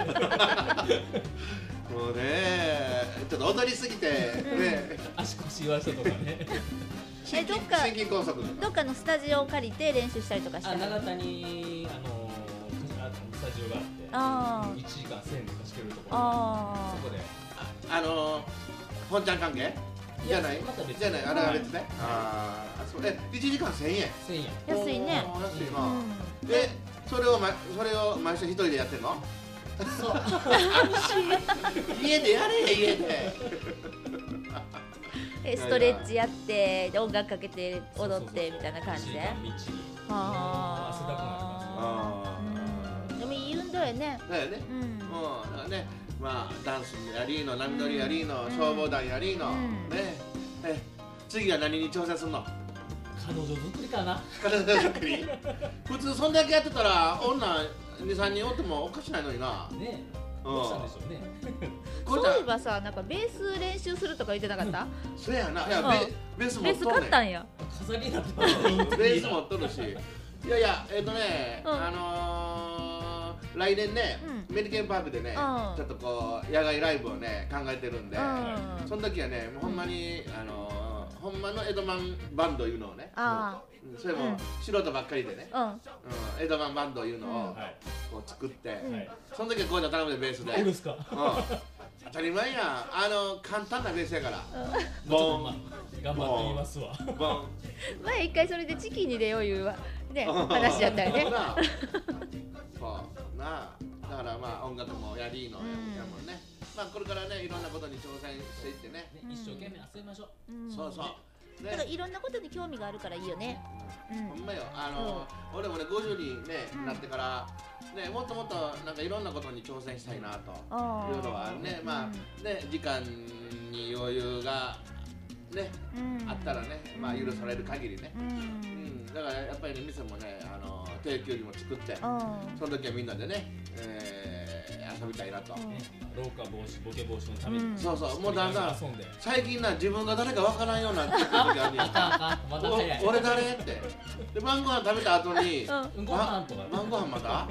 Speaker 1: もうねちょっと踊りすぎてね
Speaker 3: 足腰言わしたとかね
Speaker 2: えどっか
Speaker 1: 心筋梗塞
Speaker 2: どっかのスタジオを借りて練習したりとかしたの？
Speaker 3: あ長田にあのあスタジオが
Speaker 2: あー
Speaker 3: あっていちじかんせんえんで貸し切れるところ
Speaker 2: あ
Speaker 3: そこで
Speaker 1: あのー、本ちゃん関係じゃない
Speaker 3: また別
Speaker 1: じゃないあれは別ねああそうえいちじかんせんえん
Speaker 3: せんえん
Speaker 2: ー安いね。
Speaker 1: おー安いな、
Speaker 2: うん
Speaker 1: でそれを、ま、それを毎週一人でやってんの
Speaker 3: そう
Speaker 1: 家でやれ家で
Speaker 2: えストレッチやってで音楽かけて踊ってみたいな感じで。
Speaker 3: 道に
Speaker 2: あ
Speaker 3: 汗だくなります
Speaker 1: あ
Speaker 2: うんでもいい運動やね。
Speaker 1: あだよね
Speaker 2: うん
Speaker 1: うんだからねまあダンスやりーの波乗りやりーの、
Speaker 2: うん
Speaker 1: 消防団やりーの、
Speaker 2: うん
Speaker 1: ねえ次は何に挑戦するの
Speaker 3: 彼女作りかな
Speaker 1: 体作り普通そんだけやってたら女にさんにんおってもおかしないのにな
Speaker 3: ね
Speaker 1: うん
Speaker 3: どうしたんでしょうね
Speaker 1: こちゃん
Speaker 2: そういえばさなんかベース練習するとか言ってなかった？
Speaker 1: そうやないや
Speaker 2: うん
Speaker 1: ベベース持
Speaker 2: ベース
Speaker 1: っとんねん
Speaker 2: 買ったんや。
Speaker 3: 飾りになってますね
Speaker 1: ベース持っとるしいやいやえっ、ー、とね、
Speaker 2: うん
Speaker 1: あのー、来年ね、
Speaker 2: う
Speaker 1: メリケンパークでね、
Speaker 2: うん
Speaker 1: ちょっとこう野外ライブをね考えてるんで、
Speaker 2: うん
Speaker 1: その時はねもうほんまに、あのー、ほんまのエドマンバンドいうのをね
Speaker 2: あ
Speaker 1: うんそれも
Speaker 2: うん
Speaker 1: 素人ばっかりでね、
Speaker 2: あうん
Speaker 1: うん、エドマンバンドいうのを
Speaker 3: はい
Speaker 1: こう作って、
Speaker 2: うん
Speaker 3: はい
Speaker 1: その時はこういうの頼むでベースで、
Speaker 3: そうですか
Speaker 1: うん、当たり前やんあの簡単なベースやから
Speaker 3: ちょっとまあ頑張ってみますわ
Speaker 1: ボン
Speaker 2: 前一回それでチキンに出よういうわね話やったよね。
Speaker 1: なあそうなあだからまあ音楽もやりのや
Speaker 2: うん
Speaker 1: やもんね、まあこれからねいろんなことに挑戦していってね、
Speaker 3: ね一生懸命遊びましょう
Speaker 2: うん
Speaker 1: そうそう
Speaker 2: だから
Speaker 1: ね
Speaker 2: いろんなことに興味があるからいいよね。うん
Speaker 1: ほんまよあの俺もねごじゅうに、ね
Speaker 2: うん
Speaker 1: なってからねもっともっとなんかいろんなことに挑戦したいなと
Speaker 2: あ
Speaker 1: いうのはねまあね時間に余裕がね
Speaker 2: うん
Speaker 1: あったらねまあ許される限りね
Speaker 2: う
Speaker 1: うんんだからやっぱりね店もねあの定休日も作って
Speaker 2: うん
Speaker 1: その時はみんなでね、えー、遊びたいなと、
Speaker 2: うん
Speaker 3: ね老化防止ボケ防止のために
Speaker 2: うん
Speaker 1: そうそうもうだんだん
Speaker 3: 遊んで
Speaker 1: 最近な自分が誰かわからんようになってくる時あるやん
Speaker 3: あまだ早い
Speaker 1: お俺誰ってで晩ご飯食べた後に
Speaker 2: うん
Speaker 3: うんご飯とか
Speaker 1: 晩ご飯また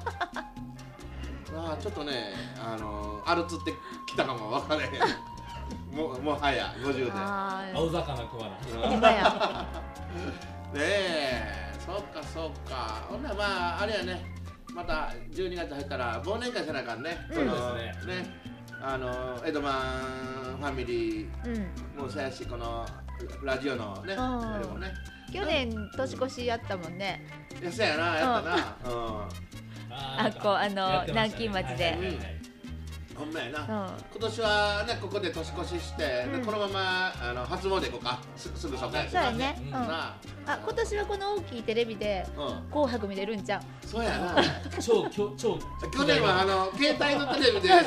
Speaker 1: あーちょっとねあのー、アルツってきたかもわからへんもうもはやごじゅうで
Speaker 2: あー
Speaker 3: 青魚食わな
Speaker 2: 今や
Speaker 1: ねえそっかそっかほんならまああれやねまたじゅうにがつ入ったら忘年会せなあかんね。
Speaker 3: そうですね。
Speaker 1: ね、あのエドマンファミリーもそうやし、このラジオのね、あれもね。
Speaker 2: 去年年越しやったもんね。
Speaker 1: いや、そうやな、やったな。
Speaker 2: あっこあの南京町で。
Speaker 1: ほんまやな、うん、今年はねここで年越しして、うん、このままあの初詣行こうか。 す, すぐそこや。
Speaker 2: そうやね、うん、あ今年はこの大きいテレビで紅白見れるんちゃう。
Speaker 1: そうやな
Speaker 3: 超超超
Speaker 1: 去年はあの携帯のテレビでや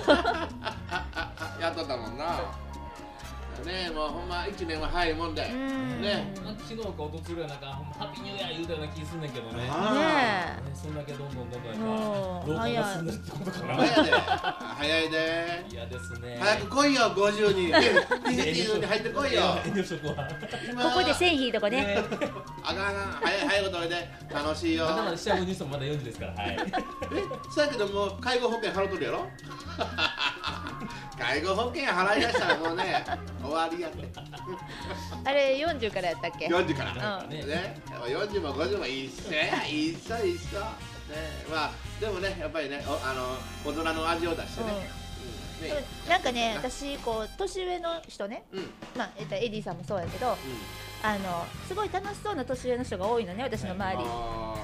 Speaker 1: っとったもんな。ね、もうほんま一年は早いもんでね。
Speaker 3: 昨日かおとつぐらいなんかハッピーニューイヤー言うたような気すんねんけどね。ねえ、そんだけどんどんどんどん老化が進んでるってことかな。
Speaker 1: 早いで早いで。
Speaker 3: 嫌ですね。
Speaker 1: 早く来いよごじゅうに。にじゅうに入ってこいよ。
Speaker 2: ここで線引いとこね。
Speaker 1: あかんあかん、早い早いことで楽しいよ。
Speaker 3: まだまだ下のニュースもまだよじですから。はい。え、
Speaker 1: そうやけどもう介護保険払っとるやろ。介護保険払い出したらもうね終わりやって。
Speaker 2: あれよんじゅうからやったっけ。
Speaker 1: よんじゅうから、うん、ね、よんじゅうもごじゅうも一緒や、一緒一緒ね。まあでもねやっぱりね、おあの大人の味を出してね、
Speaker 2: うんうんね、なんかね、私こう年上の人ね、うん、まあえっとエディさんもそうやけど、うん、あのすごい楽しそうな年上の人が多いのね、私の周り、はい、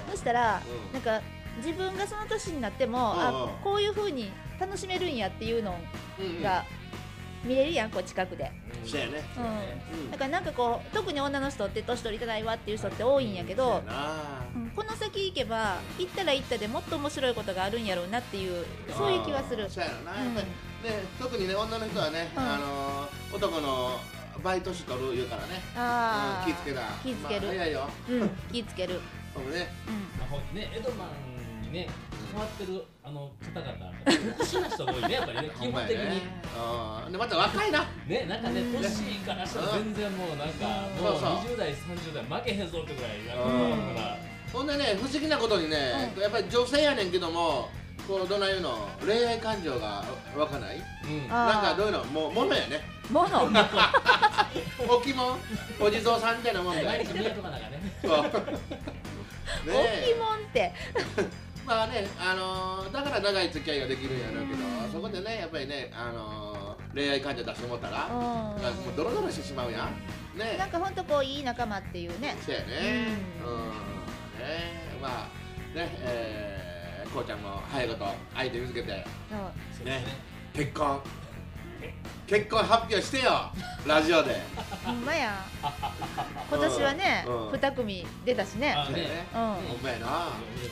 Speaker 2: そしたら、うん、なんか自分がその年になっても、うん、あこういう風に楽しめるんやっていうのが見れるやん、こう近くで。
Speaker 1: そうやね。
Speaker 2: うん。だからなんかこう特に女の人って年取りたないわっていう人って多いんやけど、うん、この先行けば行ったら行ったでもっと面白いことがあるんやろうなっていうそういう気はする。
Speaker 1: そうやろな。やっぱりね、特にね女の人はね、あの男のバイトしとる言うからね。ああ。気付けな。
Speaker 2: 気付ける。
Speaker 1: 早いよ。
Speaker 2: うん。気付ける。
Speaker 1: そうね。
Speaker 3: うん。ねエドマンにね。変わってるあの方々、特殊な人が多いね、やっぱりね、基本的に。
Speaker 1: ああ、でまた若いな。
Speaker 3: ね、なんかね、年からしたら全然もうなんかもうにじゅうだいさんじゅうだい負けへんぞってぐらいなんか。
Speaker 1: ほんでね、不思議なことにね、やっぱり女性やねんけども、こうどないいうの恋愛感情が湧かない。なんかどういうのもうものやね。
Speaker 2: もの。
Speaker 1: 置物、お地蔵さんみたいなもんで。
Speaker 3: 毎日見えとかなんかね。
Speaker 1: そう。置
Speaker 2: 物って。
Speaker 1: まあね、あのー、だから長い付き合いができるんやろうけど、そこでね、やっぱりね、あのー、恋愛感情出してもったら、もうドロドロしてしまうやん。ね。
Speaker 2: なんかほんとこういい仲間っていうね。
Speaker 1: そうやね。うん。うん、ね、まあね、えー、こうちゃんも早いこと相手見つけて、そうね、結婚。結婚発表してよ、ラジオで。
Speaker 2: ほんまや。今年はね、二組出たしね。
Speaker 1: そうやね。ほんまやな。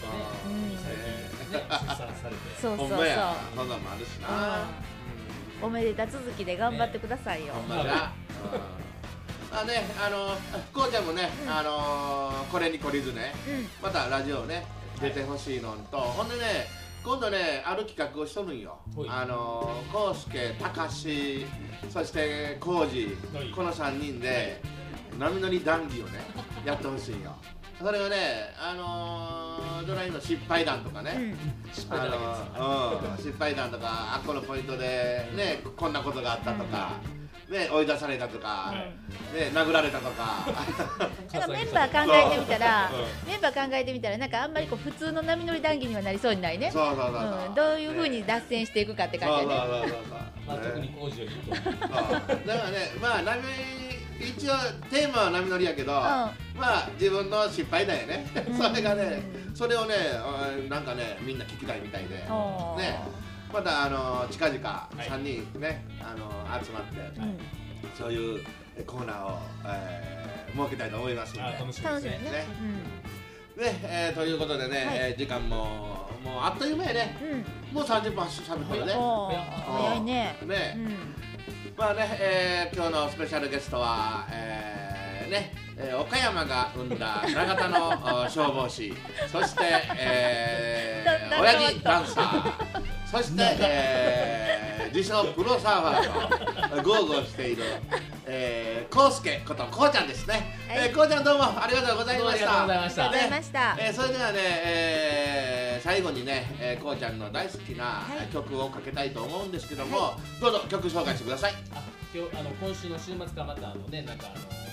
Speaker 2: そうそうそう。
Speaker 1: ほんまや。そんなんもあるしな。
Speaker 2: おめでた続きで頑張ってくださいよ。
Speaker 1: ほんまや。あね、あのこうちゃんもね、あのこれに懲りずね、またラジオね出てほしいのと、ほんでね。今度ね、ある企画をしとるんよ。あのコウスケ、タカシ、そしてコウジ、このさんにんで波乗り談義をねやってほしいんよ。それがね、あのー、ドライの失敗談とかね、失敗談とか、あっこのポイントでねこんなことがあったとか。ね、追い出されたとか、ね、殴られたとか。
Speaker 2: なんかメンバー考えてみたら、メンバー考えてみたら、なんかあんまりこう普通の波乗り談義にはなりそうにないね。
Speaker 1: そうそうそうそう。
Speaker 2: どういう風に脱線していくかって感じでね。
Speaker 3: そうそうそうそう。まあ特に工事よりと。だ
Speaker 1: からね、まあ波一応テーマは波乗りやけど、まあ自分の失敗だよね。それがね、それをね、なんかね、みんな聞きたいみたいで、ね。またあの近々さんにんね、あの集まって、そういうコーナーを設けたいと思いますので、
Speaker 3: 楽しみですね。
Speaker 1: ね、えということでね、時間ももうあっという間やね。もうさんじゅっぷんしゃべってるね。
Speaker 2: 早いね。
Speaker 1: ね、まあね、今日のスペシャルゲストはね、岡山が生んだ長田の消防士、そして親父ダンサー。そして、えー、自称プロサーファーと豪語している、えー、コウスケことこうちゃんですね。はい、えー、こうちゃんどうもありがとうございました。
Speaker 3: ありがとうございました。
Speaker 1: ね、えー、それではね、えー、最後にね、えー、こうちゃんの大好きな曲をかけたいと思うんですけども、はい、どうぞ曲紹介してください。
Speaker 3: あ、今日あの今週の週末かまたあのねなんかあの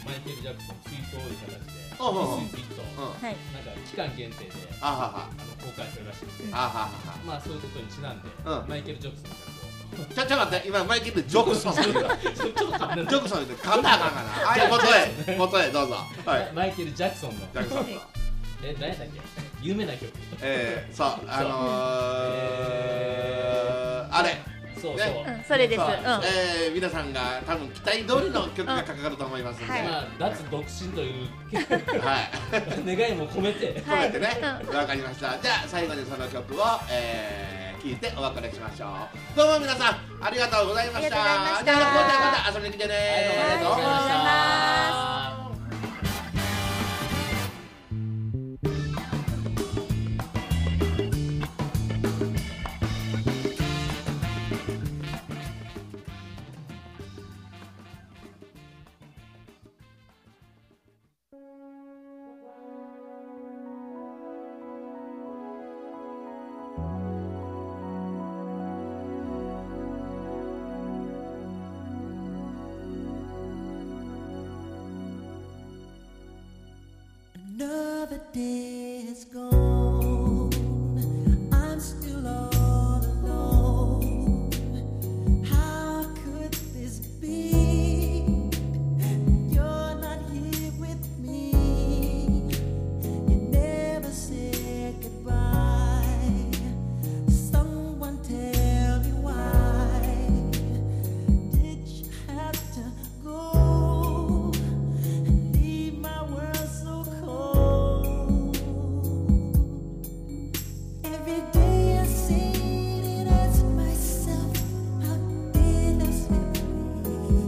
Speaker 3: マイケル・ジャクソン追悼という形で「
Speaker 1: おうおうおう
Speaker 3: スイスイット」なんか期間限定で
Speaker 1: あはは
Speaker 3: あの公開するらしくて、
Speaker 1: あははは
Speaker 3: まあそういうことにちなんで、
Speaker 1: うん
Speaker 3: マイケル・ジャクソンがこ
Speaker 1: ちょちょ待って今マイケル・ジョクソン
Speaker 3: うちょっと噛んで
Speaker 1: ジョクソン言って噛んだらあかんかな。はい元へ元へどうぞ。はい
Speaker 3: マイケル・ジャクソンの
Speaker 1: ジャクソンと
Speaker 3: え何やったっけ有名な曲
Speaker 1: えー、そうあのー、あれ
Speaker 3: そうそう、
Speaker 1: ね
Speaker 2: うん、それです。
Speaker 1: そう
Speaker 2: うん。
Speaker 1: えー、皆さんが多分期待通りの曲がかかると思いますんで、
Speaker 2: はい
Speaker 3: まあ脱独身という
Speaker 1: はい
Speaker 3: 願いも込めて
Speaker 1: 込めてね、
Speaker 2: う
Speaker 1: わかりました。じゃあ最後にその曲を、えー、聞いてお別れしましょう。どうも皆さんありがとうございました。
Speaker 2: ありがとうございました
Speaker 1: じゃあ今度はまた遊びに来てね。
Speaker 3: ありがとうございました
Speaker 4: Another day is gone. I'm still all alone. How could this be? You're not here with me. You never said goodbye. Someone tell me why did you have to go and leave my world so cold? Every day I sit and ask myself, how did I slip away?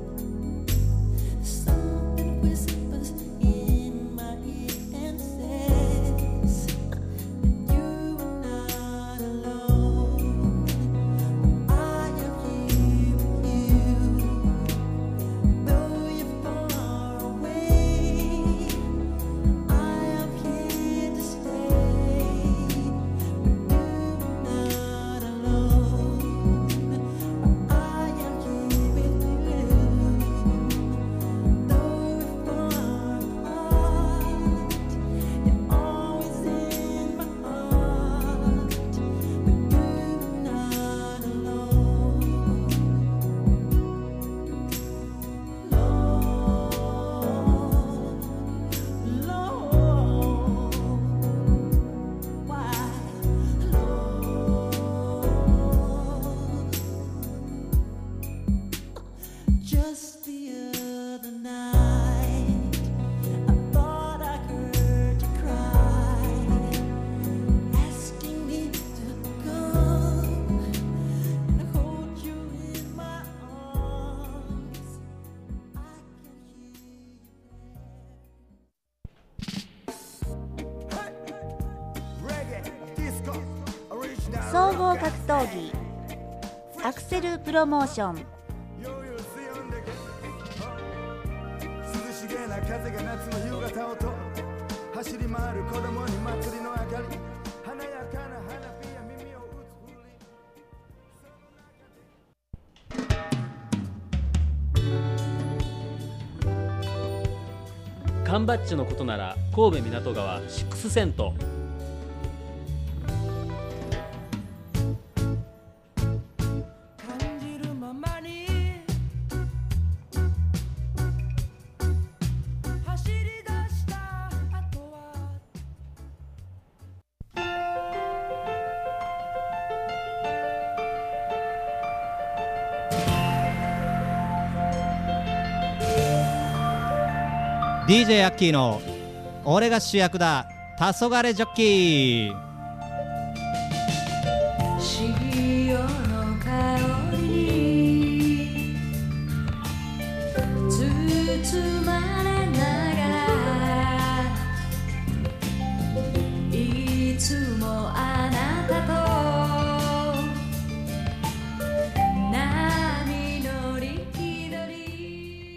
Speaker 4: Something whispers in my ear and says that you are not alone. I am here with you, though you're far away. I am here to stay, but you're not alone. I am here with you, though we're far apart. You're always in my heart, but you're not alone. Lord, Lord, why, Lord? Just the other night, I thought I heard you cry, asking me to come and hold you in my arms. I can hear you there.
Speaker 2: 総合格闘技アクセルプロモーション。
Speaker 5: 涼しげな風が夏の夕方を通る走り回る子供に祭りの明かり華やかな花火や耳を打つ
Speaker 3: 缶バッジのことなら神戸港川シックスセント。
Speaker 5: 感じるままに走り出した後は
Speaker 6: ディージェー アッキーの俺が主役だ黄昏ジョッキー。
Speaker 4: 潮の香りに包まれながらいつもあなたと波乗り気取り。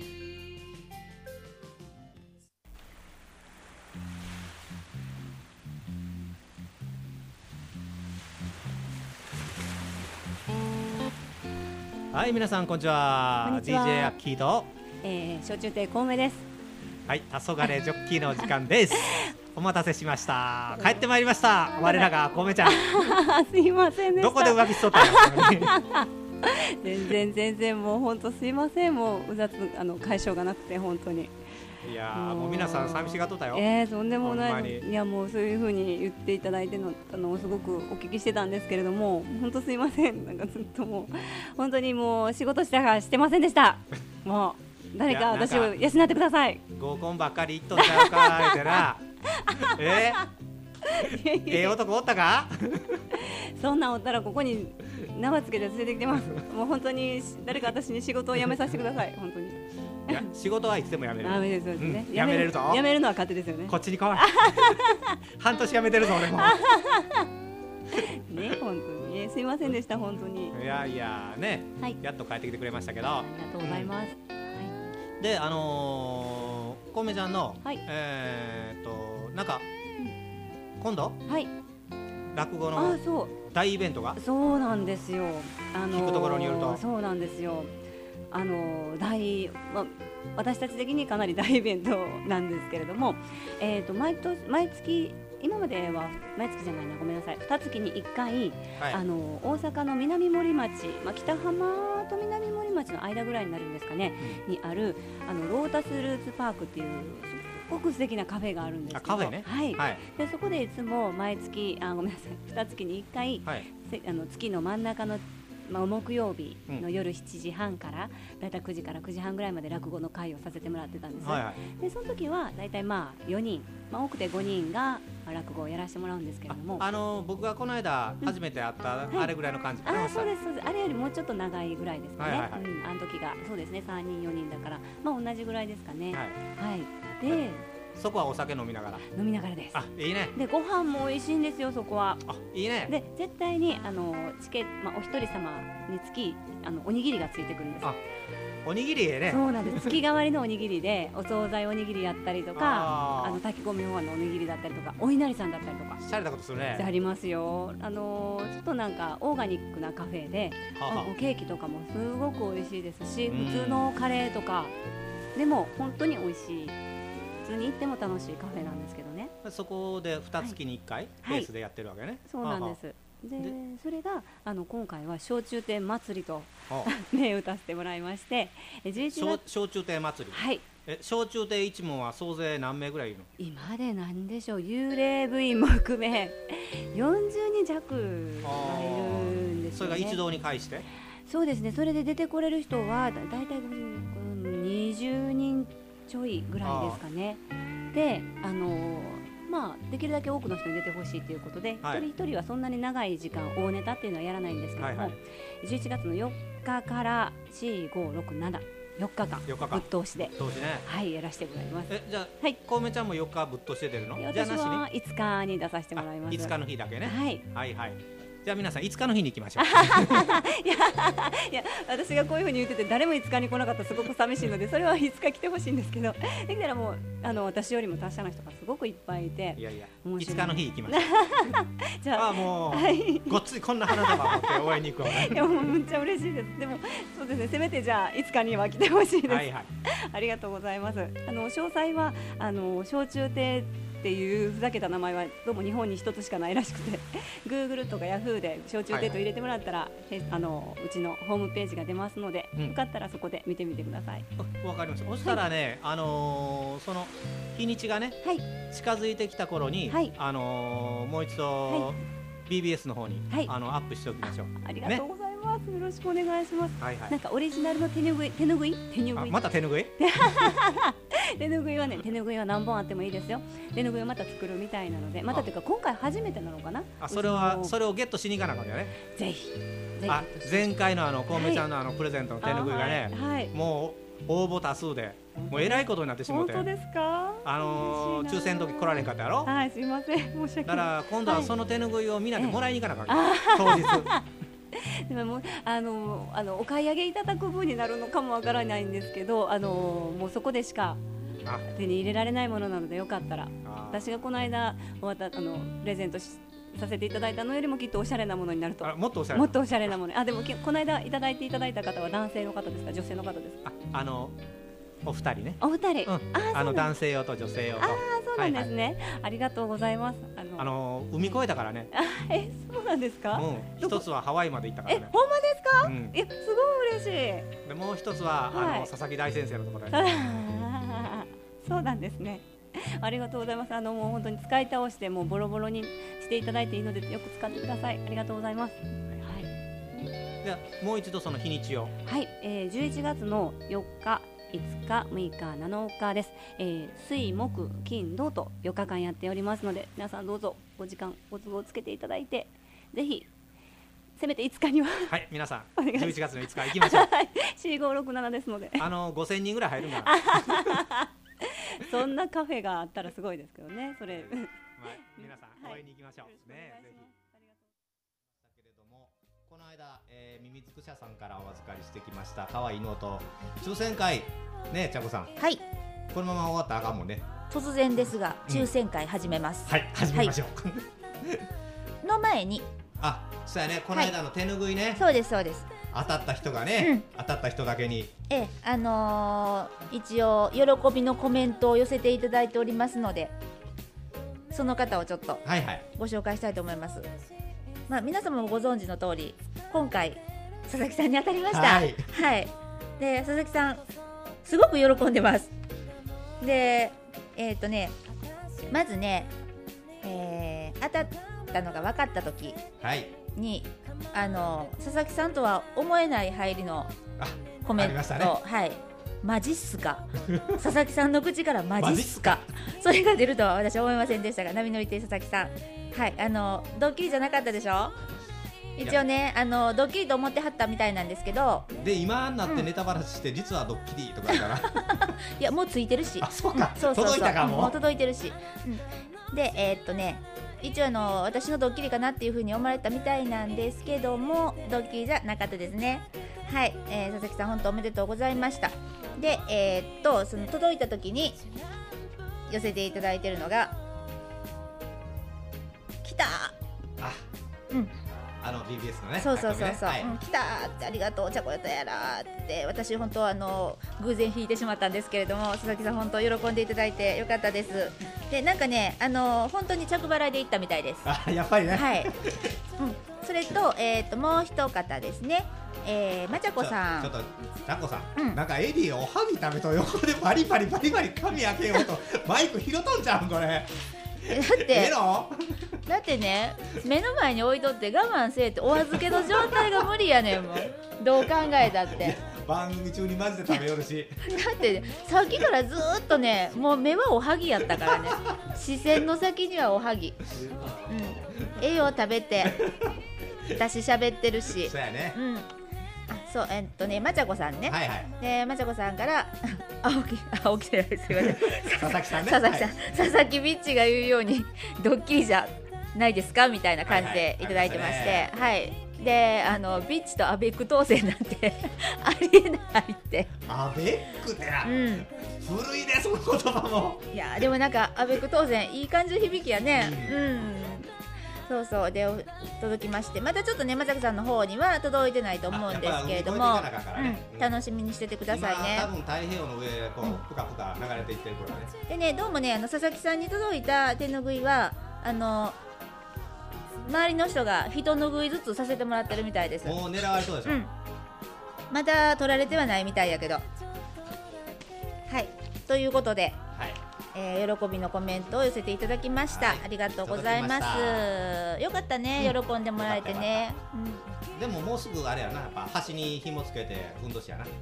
Speaker 6: はい皆さんこんにちは。
Speaker 7: こんにちは
Speaker 6: ディージェー アッキーと
Speaker 7: えー、小中亭小梅です。
Speaker 6: はい、黄昏ジョッキーの時間です。お待たせしました。帰ってまいりました。我らがコウメちゃん。
Speaker 7: すいませんでした。
Speaker 6: どこで浮気しとったの？
Speaker 7: 全然全然もう本当すいません。もううざつあの解消がなくて本当に。
Speaker 6: いやーもう皆さん寂しがっとったよ。
Speaker 7: えー、とんでもない。
Speaker 6: い
Speaker 7: やもうそういう風に言っていただいてのあのすごくお聞きしてたんですけれども、本当すいません。なんかずっともう本当にもう仕事したかしてませんでした。もう誰か私を養ってください。
Speaker 6: 合コンばっかり言っとっちゃうか言ってな。えー、ええ男おったか？
Speaker 7: そんなんおったらここに縄つけて連れてきてます。もう本当に誰か私に仕事を辞めさせてください。本当に。
Speaker 6: いや仕事はいつでも辞める。
Speaker 7: ダメですよね。
Speaker 6: うん、辞めれるぞ。
Speaker 7: 辞めるのは勝手ですよね。
Speaker 6: こっちに来い。半年辞めてるぞ俺も。
Speaker 7: ね本当に、えー、すいませんでした本当に。
Speaker 6: いやいやね、
Speaker 7: はい、
Speaker 6: やっと帰ってきてくれましたけど。
Speaker 7: ありがとうございます。うん
Speaker 6: はい、であのー、コウメちゃんの、はい、えー、っとなんか、うん、今度、はい、落語の大イベントが
Speaker 7: そうなんですよ。
Speaker 6: あのー、聞くところによると
Speaker 7: そうなんですよ。あの大、まあ、私たち的にかなり大イベントなんですけれども、えー、と 毎, と毎月今までは毎月じゃないなごめんなさいにかげつにいっかい、はい、あの大阪の南森町、まあ、北浜と南森町の間ぐらいになるんですかね、うん、にあるあのロータスルーツパークっていうすごく素敵なカフェがあるんですけど、
Speaker 6: カフェね、
Speaker 7: はいはい、でそこでいつも毎月あごめんなさいにかげつにいっかい、はい、あの月の真ん中のまあ、木曜日の夜しちじはんから、うん、だいたいくじからくじはんぐらいまで落語の会をさせてもらってたんです、はいはい、でその時はだいたいまあよにん、まあ、多くてごにんが落語をやらせてもらうんですけれども
Speaker 6: あ, あの僕がこの間初めて会った、うん、あれぐらいの感じ、
Speaker 7: はい、あそうですそうですあれよりもうちょっと長いぐらいですかね、はいはいはいうん、あの時がそうですねさんにんよにんだから、まあ、同じぐらいですかね、はいはい、で
Speaker 6: そこはお酒飲みながら
Speaker 7: 飲みながらです。
Speaker 6: あ、いいね。
Speaker 7: でご飯も美味しいんですよそこは。
Speaker 6: あ、いいね。
Speaker 7: で絶対にあのチケ、まあ、お一人様につきあのおにぎりがついてくるんです。
Speaker 6: あ、おにぎりね。
Speaker 7: そうなんです。月替わりのおにぎりでお惣菜おにぎりやったりとか、あ, あの炊き込みご飯のおにぎりだったりとか、お稲荷さんだったりとか。
Speaker 6: しゃれたことするね。
Speaker 7: ありますよ。あのちょっとなんかオーガニックなカフェで、はあはあ、ケーキとかもすごく美味しいですし、普通のカレーとかでも本当に美味しい。普通に行っても楽しいカフェなんですけどね。
Speaker 6: そこでにかげつにいっかいペースでやってるわけね、はい、
Speaker 7: そうなんです。でそれがあの今回は小中亭祭りと銘打たせてもらいましてじゅういちがつ
Speaker 6: 小中亭祭り、
Speaker 7: はい、
Speaker 6: え小中亭一門は総勢何名ぐらいいるの？
Speaker 7: 今で何でしょう幽霊部員も含めよんじゅうにん弱がいるんですよね。
Speaker 6: それが一堂に会して
Speaker 7: そうですね。それで出てこれる人はだいたいにじゅうにんちょいぐらいですかね。で、あのー、まあできるだけ多くの人に出てほしいということで、はい、一人一人はそんなに長い時間大ネタっていうのはやらないんですけども、はいはい、じゅういちがつのよっかからよん、ご、ろく、ななよっかかんぶっ通しで
Speaker 6: ぶっ通し、ね、
Speaker 7: はいやらせてもらいます。
Speaker 6: えじゃあ、はい、コウメちゃんもよっかぶっ通して出るの？
Speaker 7: 私はいつかに出させてもらいます。
Speaker 6: いつかの日だけね、
Speaker 7: はい、はいはい
Speaker 6: じゃあ皆さんいつかの日に行きましょう。
Speaker 7: いやいや私がこういうふうに言ってて誰もいつかに来なかったらすごく寂しいのでそれはいつか来てほしいんですけどできたらもうあの私よりも達者な人がすごくいっぱいいて
Speaker 6: いやいやいつかの日行きましょう。
Speaker 7: じゃあ
Speaker 6: あもう、はい、ごっついこんな花束持って応援に行くわね。
Speaker 7: いやもうむっちゃ嬉しいです。でもそうですねせめてじゃあいつかには来てほしいです。はい、はい、ありがとうございます。あの詳細はあの小中亭っていうふざけた名前はどうも日本に一つしかないらしくてGoogle とか Yahoo で小中亭と入れてもらったら、はいはい、あのうちのホームページが出ますので、うん、よかったらそこで見てみてください。
Speaker 6: わかりました。そしたらね、はい、あのー、その日にちがね、はい、近づいてきた頃に、はい、あのー、もう一度、はい、ビービーエス の方に、はい、あのアップしておきましょう。
Speaker 7: あ, ありがとうございます、ね、よろしくお願いします。はいはい、なんかオリジナルの手ぬぐい手ぬぐい手ぬぐい
Speaker 6: また手ぬぐい
Speaker 7: 手ぬぐいはね手ぬぐいは何本あってもいいですよ。手ぬぐいをまた作るみたいなのでまたというか今回初めてなのかな。
Speaker 6: あそれはそれをゲットしに行かなかったよね。
Speaker 7: ぜひぜひ
Speaker 6: あ前回のあのコウメちゃんのあのプレゼントの手ぬぐいがね、はいはい、もう応募多数でもうえらいことになってしまって。
Speaker 7: 本当ですか？
Speaker 6: あのー、抽選の時来られんかったやろ。
Speaker 7: はいすいません申し訳ない。
Speaker 6: だから今度はその手ぬぐいをみんなでもらいに行かなかった、ええ、当日
Speaker 7: でももうあのあのお買い上げいただく分になるのかもわからないんですけどあのもうそこでしか手に入れられないものなのでよかったら私がこの間終わったあのプレゼントしさせていただいたのよりもきっとおしゃれなものになると。
Speaker 6: もっとおしゃれ
Speaker 7: もっとおしゃれなもの。あでもこの間いただいていただいた方は男性の方ですか女性の方ですか？
Speaker 6: ああのお二人ね。
Speaker 7: お二人、
Speaker 6: うん、あの男性用と女性用と。
Speaker 7: ああ、そうなんですね、はいはい、ありがとうございます。
Speaker 6: あの、あの海越えたからね。
Speaker 7: え、そうなんですか。
Speaker 6: うん、一つはハワイまで行ったからね。
Speaker 7: え、ほんまですか。
Speaker 6: うん、
Speaker 7: え、すごい嬉しい。
Speaker 6: で、もう一つは、はい、あの佐々木大先生のところで。
Speaker 7: そうなんですね。ありがとうございます。あのもう本当に使い倒してもうボロボロにしていただいていいのでよく使ってください。ありがとうございます。はい。
Speaker 6: ではもう一度その日にちを。
Speaker 7: はい、えー、じゅういちがつのよっか、いつか、むいか、なのかです。えー、水木金土とよっかかんやっておりますので、皆さんどうぞご時間ご都合つけていただいて、ぜひせめていつかには
Speaker 6: はい、皆さんじゅういちがつのいつか行きましょう。
Speaker 7: はい、よんごろくななですので、
Speaker 6: あのごせんにんぐらい入るんだな。
Speaker 7: そんなカフェがあったらすごいですけどね、それ。はい、
Speaker 6: 皆さん応援に行きましょう。はい、ね、ぜひ。だけれども、この間、えー、ミミズク社さんからお預かりしてきました可愛いノート抽選会ね、ちゃこさん。
Speaker 2: はい。
Speaker 6: このまま終わったらあかんもんね。
Speaker 2: 突然ですが抽選会始めます。
Speaker 6: うん、はい、始めましょう。
Speaker 2: はい、の前に。
Speaker 6: あ、そうやね、この間の手ぬぐいね。
Speaker 2: はい、そうですそうです。
Speaker 6: 当たった人がね、うん、当たった人だけに、
Speaker 2: ええ、あのー、一応喜びのコメントを寄せていただいておりますので、その方をちょっとご紹介したいと思います。はいはい、まあ、皆様もご存知の通り、今回佐々木さんに当たりました。はい、はい、で佐々木さんすごく喜んでます。で、えー、っとねまずね、えー、当たったのが分かった時に、はい、あの佐々木さんとは思えない入りのコメント、ね、はい、マジっすか佐々木さんの口からマジっすかそれが出るとは私は思いませんでしたが、波乗り亭佐々木さん、はい、あのドッキリじゃなかったでしょ。一応ね、あのドッキリと思ってはったみたいなんですけど、で
Speaker 6: 今になってネタバラシして、うん、実はドッキリとかだから
Speaker 2: いやもうついてるし、
Speaker 6: あ、そうか、
Speaker 2: うん、そうそうそう、
Speaker 6: 届いたかも、
Speaker 2: うん、もう届いてるし、うん、でえー、っとね一応あの私のドッキリかなっていう風に思われたみたいなんですけども、ドッキリじゃなかったですね。はい、えー、佐々木さん本当おめでとうございました。で、えー、っとその届いた時に寄せていただいてるのが来たー、
Speaker 6: あ、
Speaker 2: うん、
Speaker 6: あの ビービーエス のね、
Speaker 2: そうそうそうそう、
Speaker 6: はい、
Speaker 2: うん、来たーってありがとうチャコヨタやらーって私本当はあの偶然引いてしまったんですけれども、佐々木さん本当喜んでいただいてよかったです。でなんかね、あの本当に着払いで行ったみたいです。
Speaker 6: あ、やっぱりね、
Speaker 2: はい、うん、それと、えー、ともう一方ですね、えー、まちゃこさん、
Speaker 6: ちょっとちゃこさん、うん、なんかエディおはぎ食べと横でバリバリバリバリ髪開けようとマイク拾とんちゃうんこれ。
Speaker 2: だってだってね、目の前に置いとって我慢せえって、お預けの状態が無理やねんもんどう考えたって
Speaker 6: 番組中にマジで食べよるし
Speaker 2: だって、ね、さっきからずーっとね、もう目はおはぎやったからね視線の先にはおはぎ、うん、ええよ食べて私喋ってるし、
Speaker 6: そうやね、
Speaker 2: うん、あ、そう、えっとね、まちゃこさんね、はいはい、でまちゃこさんから青木、青木じゃないですよね
Speaker 6: 佐々木さんね、
Speaker 2: 佐々木さん、はい、佐々木ビッチが言うようにドッキリじゃないですかみたいな感じでいただいてまして、はい、はい、であのビッチとアベック当選なんてありえないって
Speaker 6: アベックってな、うん、古いねその言葉も。い
Speaker 2: やでもなんかアベック当選いい感じの響きやね、うん、うん、そうそうで届きまして、またちょっとねまさきさんの方には届いてないと思うんですけれども、ね、うん、楽しみにしててくださいね。
Speaker 6: 多分太平洋の上こうぷかぷか流れていってるからね。
Speaker 2: でね、どうもね、あの佐々木さんに届いた手ぬぐいはあの周りの人が一拭いずつさせてもらってるみたいです。
Speaker 6: もう狙われそうでしょ、うん、
Speaker 2: まだ取られてはないみたいやけど、はい、ということで、はい、えー、喜びのコメントを寄せていただきました、はい、ありがとうございます。よかったね、うん、喜んでもらえてね、
Speaker 6: うん、でももうすぐあれやな、やっぱ端に紐つけてふんどしやな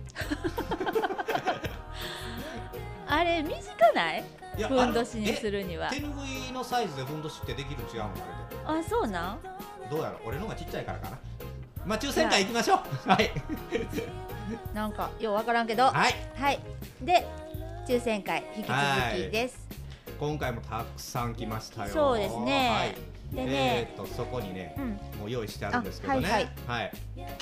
Speaker 2: あれ短ない？ふんどしにするには
Speaker 6: 手ぬぐいのサイズでふんどしってできるん違うのあ
Speaker 2: れで。あ、そうなん？
Speaker 6: どうやろ、俺の方がちっちゃいからかな。まあ抽選会行きましょうはい
Speaker 2: なんかようわからんけど、はい、はい、で抽選会引き続きです。
Speaker 6: 今回もたくさん来ましたよ。
Speaker 2: そうですね、はい、でね、
Speaker 6: えー、とそこにね、うん、もう用意してあるんですけどね、
Speaker 2: はい、
Speaker 6: はい、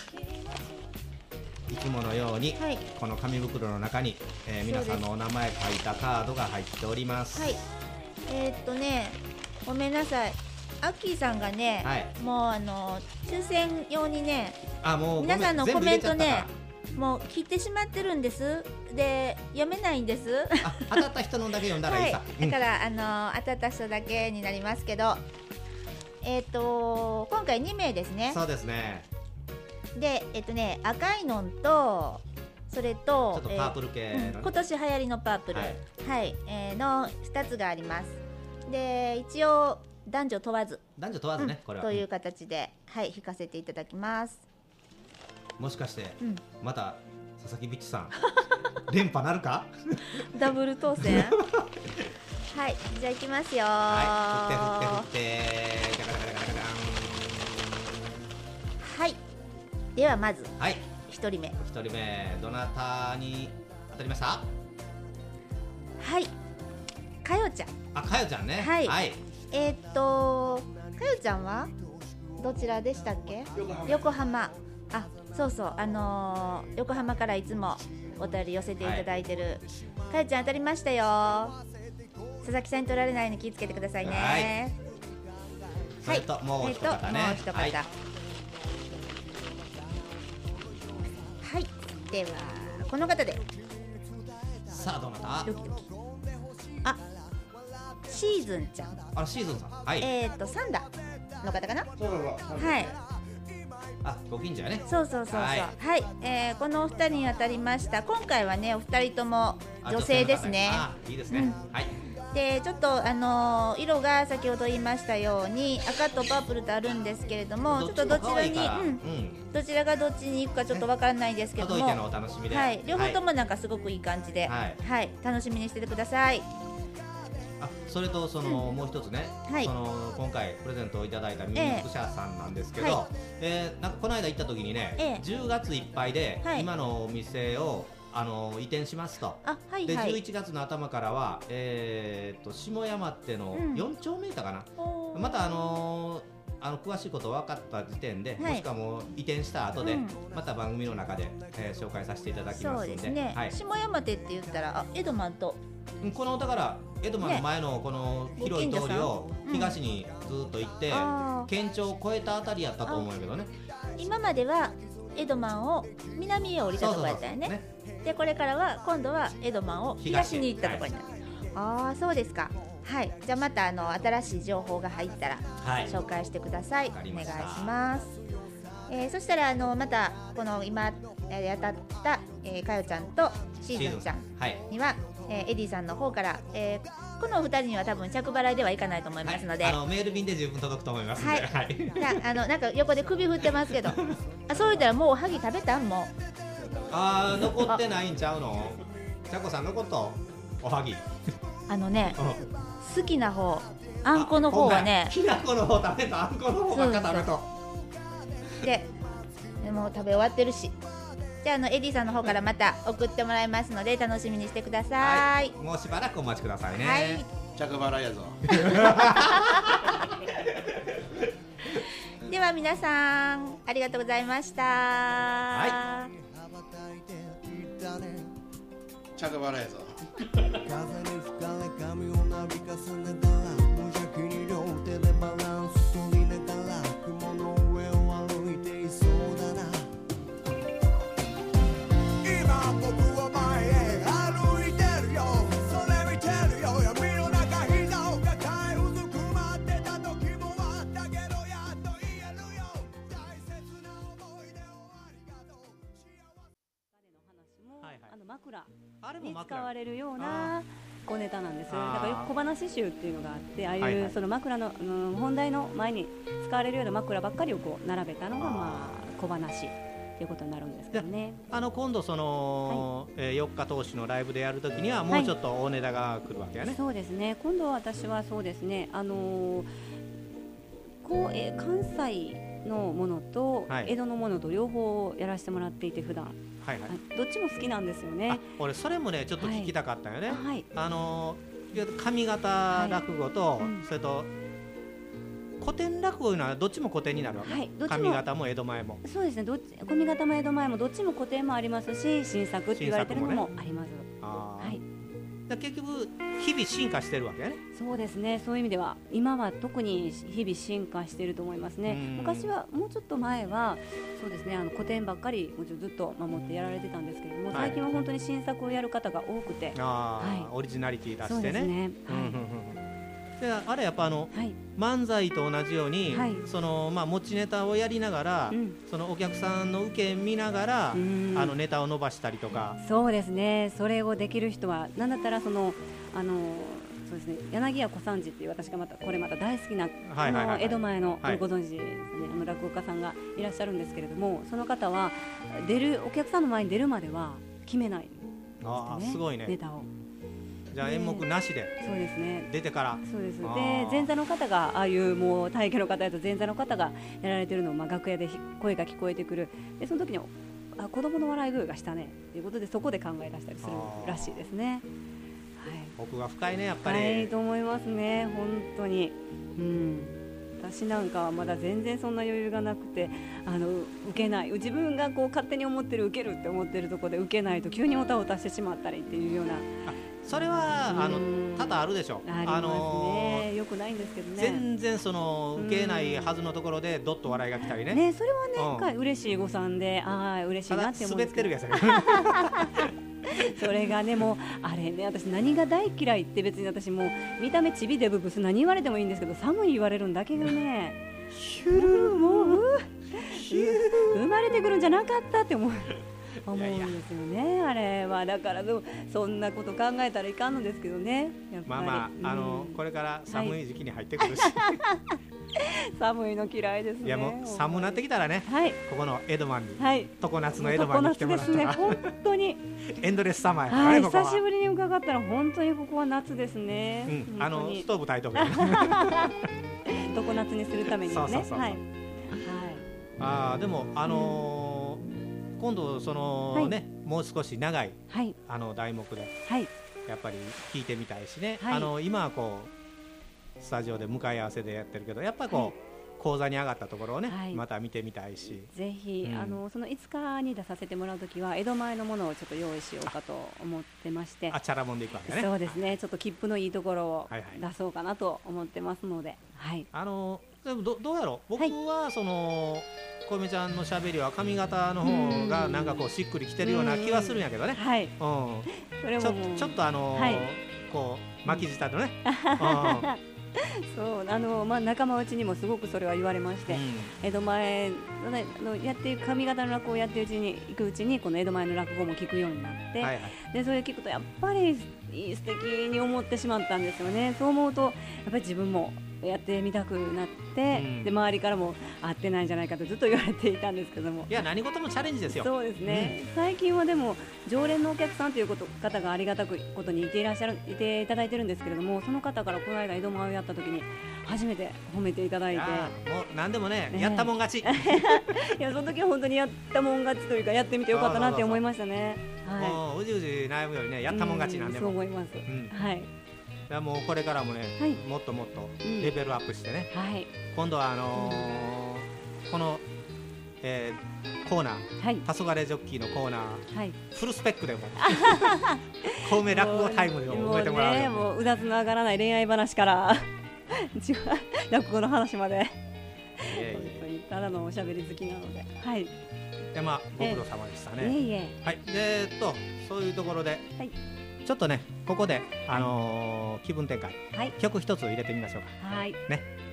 Speaker 6: いつものように、はい、この紙袋の中に、えー、皆さんのお名前書いたカードが入っております。
Speaker 2: はい、えー、っとね、ごめんなさい、アッキーさんがね、はい、もうあの抽選用にね、あ、もう皆さんのコメントねもう切ってしまってるんです。で読めないんです。
Speaker 6: あ、当たった人のだけ読んだらいいさ、
Speaker 2: はい、だから、うん、あの当たった人だけになりますけど、えっ、ー、と今回にめいですね。
Speaker 6: そうですね。
Speaker 2: でえっ、ー、とね赤いのとそれと
Speaker 6: ちょっとパープル系の、ね、
Speaker 2: えーうん、今年流行りのパープル、
Speaker 6: はい、
Speaker 2: はい、えー、のふたつがあります。で一応男女問わず
Speaker 6: 男女問わずね、うん、これは
Speaker 2: という形で、うん、はい引かせていただきます。
Speaker 6: もしかして、うん、また佐々木ビッチさん連覇なるか
Speaker 2: ダブル当選はい、じゃあいきますよ。
Speaker 6: はい、振って振って振って
Speaker 2: はい、ではまず、
Speaker 6: はい、
Speaker 2: ひとりめ
Speaker 6: ひとりめどなたに当たりました？
Speaker 2: はい、かよちゃん。
Speaker 6: あ、かよちゃんね。
Speaker 2: はい、はい、えー、っとかよちゃんはどちらでしたっけ？
Speaker 1: 横浜。
Speaker 2: 横浜。あ、そうそう、あのー、横浜からいつもお便り寄せていただいてる、はい、かよちゃん当たりましたよ。佐々木さんに取られないように気をつけてくださいね。
Speaker 6: はい、それともう一方ね、
Speaker 2: えー、もう一方、はい、はい、ではこの方で。
Speaker 6: さあどなた？
Speaker 2: ドキドキ。あ、シーズンちゃん。
Speaker 6: あ、シーズンさん。はい。
Speaker 2: えっ、ー、とサンダの方かな。
Speaker 1: そうそうそう。
Speaker 2: はい。
Speaker 6: あ、ご近所やね。
Speaker 2: そうそうそうそう。はい、はい、えー、このお二人に当たりました。今回はねお二人とも女性ですね。
Speaker 6: あ、いいですね。うん、はい。
Speaker 2: でちょっとあのー、色が先ほど言いましたように赤とパープルとあるんですけれども、ちょっとどちらに、うんうん、どちらがどっちに行くかちょっとわからないですけども、
Speaker 6: 届いてのお楽しみで、
Speaker 2: はい、両方ともなんかすごくいい感じで、はいはい、楽しみにしててください。
Speaker 6: あ、それとその、うん、もう一つね、はい、その今回プレゼントをいただいたミミズク社さんなんですけど、えーはい、えー、なんかこの間行った時にね、えー、じゅうがついっぱいで、はい、今のお店をあの移転しますと。あ、はいはい、でじゅういちがつの頭からは、えー、と下山手のよん丁目いたかな、うん、またあのー、あの詳しいこと分かった時点で、はい、もしくはもう移転した後で、うん、また番組の中で、えー、紹介させていただきますので。
Speaker 2: そうですね、はい、下山手って言ったらあエドマンと
Speaker 6: このだからエドマンの前のこの広い通りを東にずっと行って、うん、県庁を越えたあたりやったと思うんやけどね。
Speaker 2: 今まではエドマンを南へ降りたところやったよね。そうそうそうね。でこれからは今度はエドマンを東に行ったところになる、はい、ああそうですか。はい、じゃあまたあの新しい情報が入ったら紹介してください、はい、お願いします。えー、そしたらあのまたこの今当たった、えー、かよちゃんとシーズンちゃんには、はい、えー、エディさんの方から、えー、このお二人には多分着払いではいかないと思いますので、
Speaker 6: はい、あのメール便で十分届くと思いますので、はいはい、
Speaker 2: あのなんか横で首振ってますけどあ、そう言ったらもうおはぎ食べたん？もう
Speaker 6: あー残ってないんちゃうの？ちゃこさん残っとおはぎ
Speaker 2: あのね、うん、好きな方あんこの方はね、
Speaker 6: きなこの方食べとあんこの方ばっか食べと
Speaker 2: ででもう食べ終わってるし、じゃあ、あのエディさんの方からまた送ってもらいますので楽しみにしてください、はい、
Speaker 6: もうしばらくお待ちくださいね、
Speaker 2: はい、
Speaker 1: 着払いやぞ
Speaker 2: では皆さんありがとうございました。はい、
Speaker 1: 着払いやぞ
Speaker 5: 風に吹かれ髪をなびかせながら無邪気に両手でバランス取りながら雲の上を歩いていそうだな。今僕は前へ歩いてるよ、それ見てるよ、闇の中膝を抱えうずくまってた時もあったけどやっと言えるよ、大切な思い出をありがとう。
Speaker 7: はいはい、あの枕
Speaker 6: あれも
Speaker 7: に使われるような小ネタなんです。だから小話集っていうのがあって、ああいう、はいはい、その枕の、うん、本題の前に使われるような枕ばっかりをこう並べたのがまあ小話ということになるんですけどね。
Speaker 6: あの今度その、はい、えー、よっか投資のライブでやるときにはもうちょっと大ネタが来るわけやね、はい、
Speaker 7: そうですね。今度は私はそうですね、あのー、こう、えー、関西のものと江戸のものと両方やらせてもらっていて、普段はいはい、どっちも好きなんですよね。
Speaker 6: 俺それもねちょっと聞きたかったよね、
Speaker 7: はい、
Speaker 6: あの上方落語と、はい、うん、それと古典落語いうのはどっちも古典になるわけ、はい、上方も江戸前も。
Speaker 7: そうですね、どっち上方も江戸前もどっちも古典もありますし、新作って言われてるのもあります。
Speaker 6: ね、あ、はい、 だ結局日々進化してるわけね。
Speaker 7: そうですね。そういう意味では今は特に日々進化していると思いますね。昔はもうちょっと前はそうですね、あの古典ばっかりもちろんずっと守ってやられてたんですけれども、はい、最近は本当に新作をやる方が多くて、
Speaker 6: あ、はい、オリジナリティ出してね。そうですね、はい、であれやっぱあの、はい、漫才と同じように、はい、そのまあ持ちネタをやりながら、うん、そのお客さんの受け見ながら、うん、あのネタを伸ばしたりとか。
Speaker 7: そうですね。それをできる人はなんだったらそのあのそうですね、柳家小三治っていう私がまたこれまた大好きな、はいはいはいはい、江戸前の、はい、ご存知ですね、あの落語家さんがいらっしゃるんですけれども、その方は出るお客さんの前に出るまでは決めないんですね。
Speaker 6: あー、すごいね。
Speaker 7: ネタを。
Speaker 6: じゃあ演目なしで、
Speaker 7: そうですね、
Speaker 6: 出てから。
Speaker 7: そうです。で前座の方がああいうもう大家の方やと前座の方がやられてるのを、まあ楽屋で声が聞こえてくる。でその時にあ子供の笑い声がしたねということでそこで考え出したりするらしいですね。はい、
Speaker 6: 奥が深いねやっぱり。
Speaker 7: はいと思いますね、本当に。うん。私なんかはまだ全然そんな余裕がなくて、あの受けない、自分がこう勝手に思ってる受けるって思ってるところで受けないと急におたおたしてしまったりっていうような。
Speaker 6: それはあの多々あるでしょ。
Speaker 7: ありますね、あのー、よくないんですけどね。
Speaker 6: 全然その受けないはずのところでどっと笑いが来たりね。
Speaker 7: ね、それはね、うん、嬉しい誤算で、ああ嬉しいなって思うんですけど。
Speaker 6: 滑ってるや
Speaker 7: つ。それがね、もうあれね、私何が大嫌いって別に私もう見た目ちびデブブス何言われてもいいんですけど、寒い言われるんだけがね、ヒュルもう生まれてくるんじゃなかったって思う。思うんですよね。いやいやあれはだからそんなこと考えたらいかんのですけどね。やっぱりまあまあ、うん、あの
Speaker 6: これから寒い時期に入ってくるし、はい、
Speaker 7: 寒いの嫌いですね。
Speaker 6: いやもう寒くなってきたらね、はい、ここの江戸満に、はい、常夏の江戸満に来てもらったら、
Speaker 7: 常夏ですね、本当に
Speaker 6: エンドレスサマーや、
Speaker 7: はい、
Speaker 6: ここは
Speaker 7: 久しぶりに伺ったら本当にここは夏ですね。
Speaker 6: うん、あのストーブ焚いとくよ
Speaker 7: 常夏にするためにね。そうそうそうそう、はい、はい、
Speaker 6: あでもあのーうん今度その、はい、ね、もう少し長い、はい、あの題目で、はい、やっぱり聞いてみたいしね、はい、あの今はこうスタジオで向かい合わせでやってるけど、やっぱりこう、はい、講座に上がったところをね、はい、また見てみたいし、
Speaker 7: ぜひ、うん、あのそのいつかに出させてもらうときは江戸前のものをちょっと用意しようかと思ってまして、
Speaker 6: あチャラもんでいくわけね。
Speaker 7: そうですね、ちょっと切符のいいところを出そうかなと思ってますので、はい、
Speaker 6: あのでも ど, どうやろう、僕はその、はい、小梅ちゃんのしゃべりは髪型の方がなんかこうしっくりきてるような気はするんやけどね。はい、うん、それもちょちょっとあのーはい、こう巻き舌のね、
Speaker 7: そうあの、まあ、仲間内にもすごくそれは言われまして、うん、江戸前のやって髪型の落語をやってるうちに行くうちにこの江戸前の落語も聞くようになって、はいはい、でそれ聞くとやっぱり素敵に思ってしまったんですよね。そう思うとやっぱり自分もやってみたくなって、うん、で周りからも合ってないんじゃないかとずっと言われていたんですけども、
Speaker 6: いや何事もチャレンジですよ。
Speaker 7: そうですね、うん、最近はでも常連のお客さんということ方がありがたくことにいていらっしゃるいていただいてるんですけれども、その方からこの間江戸前をやった時に初めて褒めていただいて、い
Speaker 6: もう何でも ね, ねやったもん勝ちい
Speaker 7: やその時は本当にやったもん勝ちというかやってみてよかったなって思いましたね。
Speaker 6: はい、もううじうじ悩むよりねやったもん勝ちなんでも、
Speaker 7: うん、そう思います、うん、はい。
Speaker 6: もうこれからもね、はい、もっともっとレベルアップしてね、うんはい、今度はあのーうん、この、えー、コーナー、はい、黄昏ジョッキーのコーナー、はい、フルスペックでも小梅落語タイムでも覚えてもらうよ、ね、
Speaker 7: もううだつの上がらない恋愛話から落語の話まで本当にただのおしゃべり好きなので、はい、
Speaker 6: でまあご苦労様でしたね。
Speaker 7: えー、いえいえ、
Speaker 6: はい、えー、っとそういうところで、はい、ちょっとねここで、あのー、気分転換、はい、曲一つ入れてみましょうか。はいね。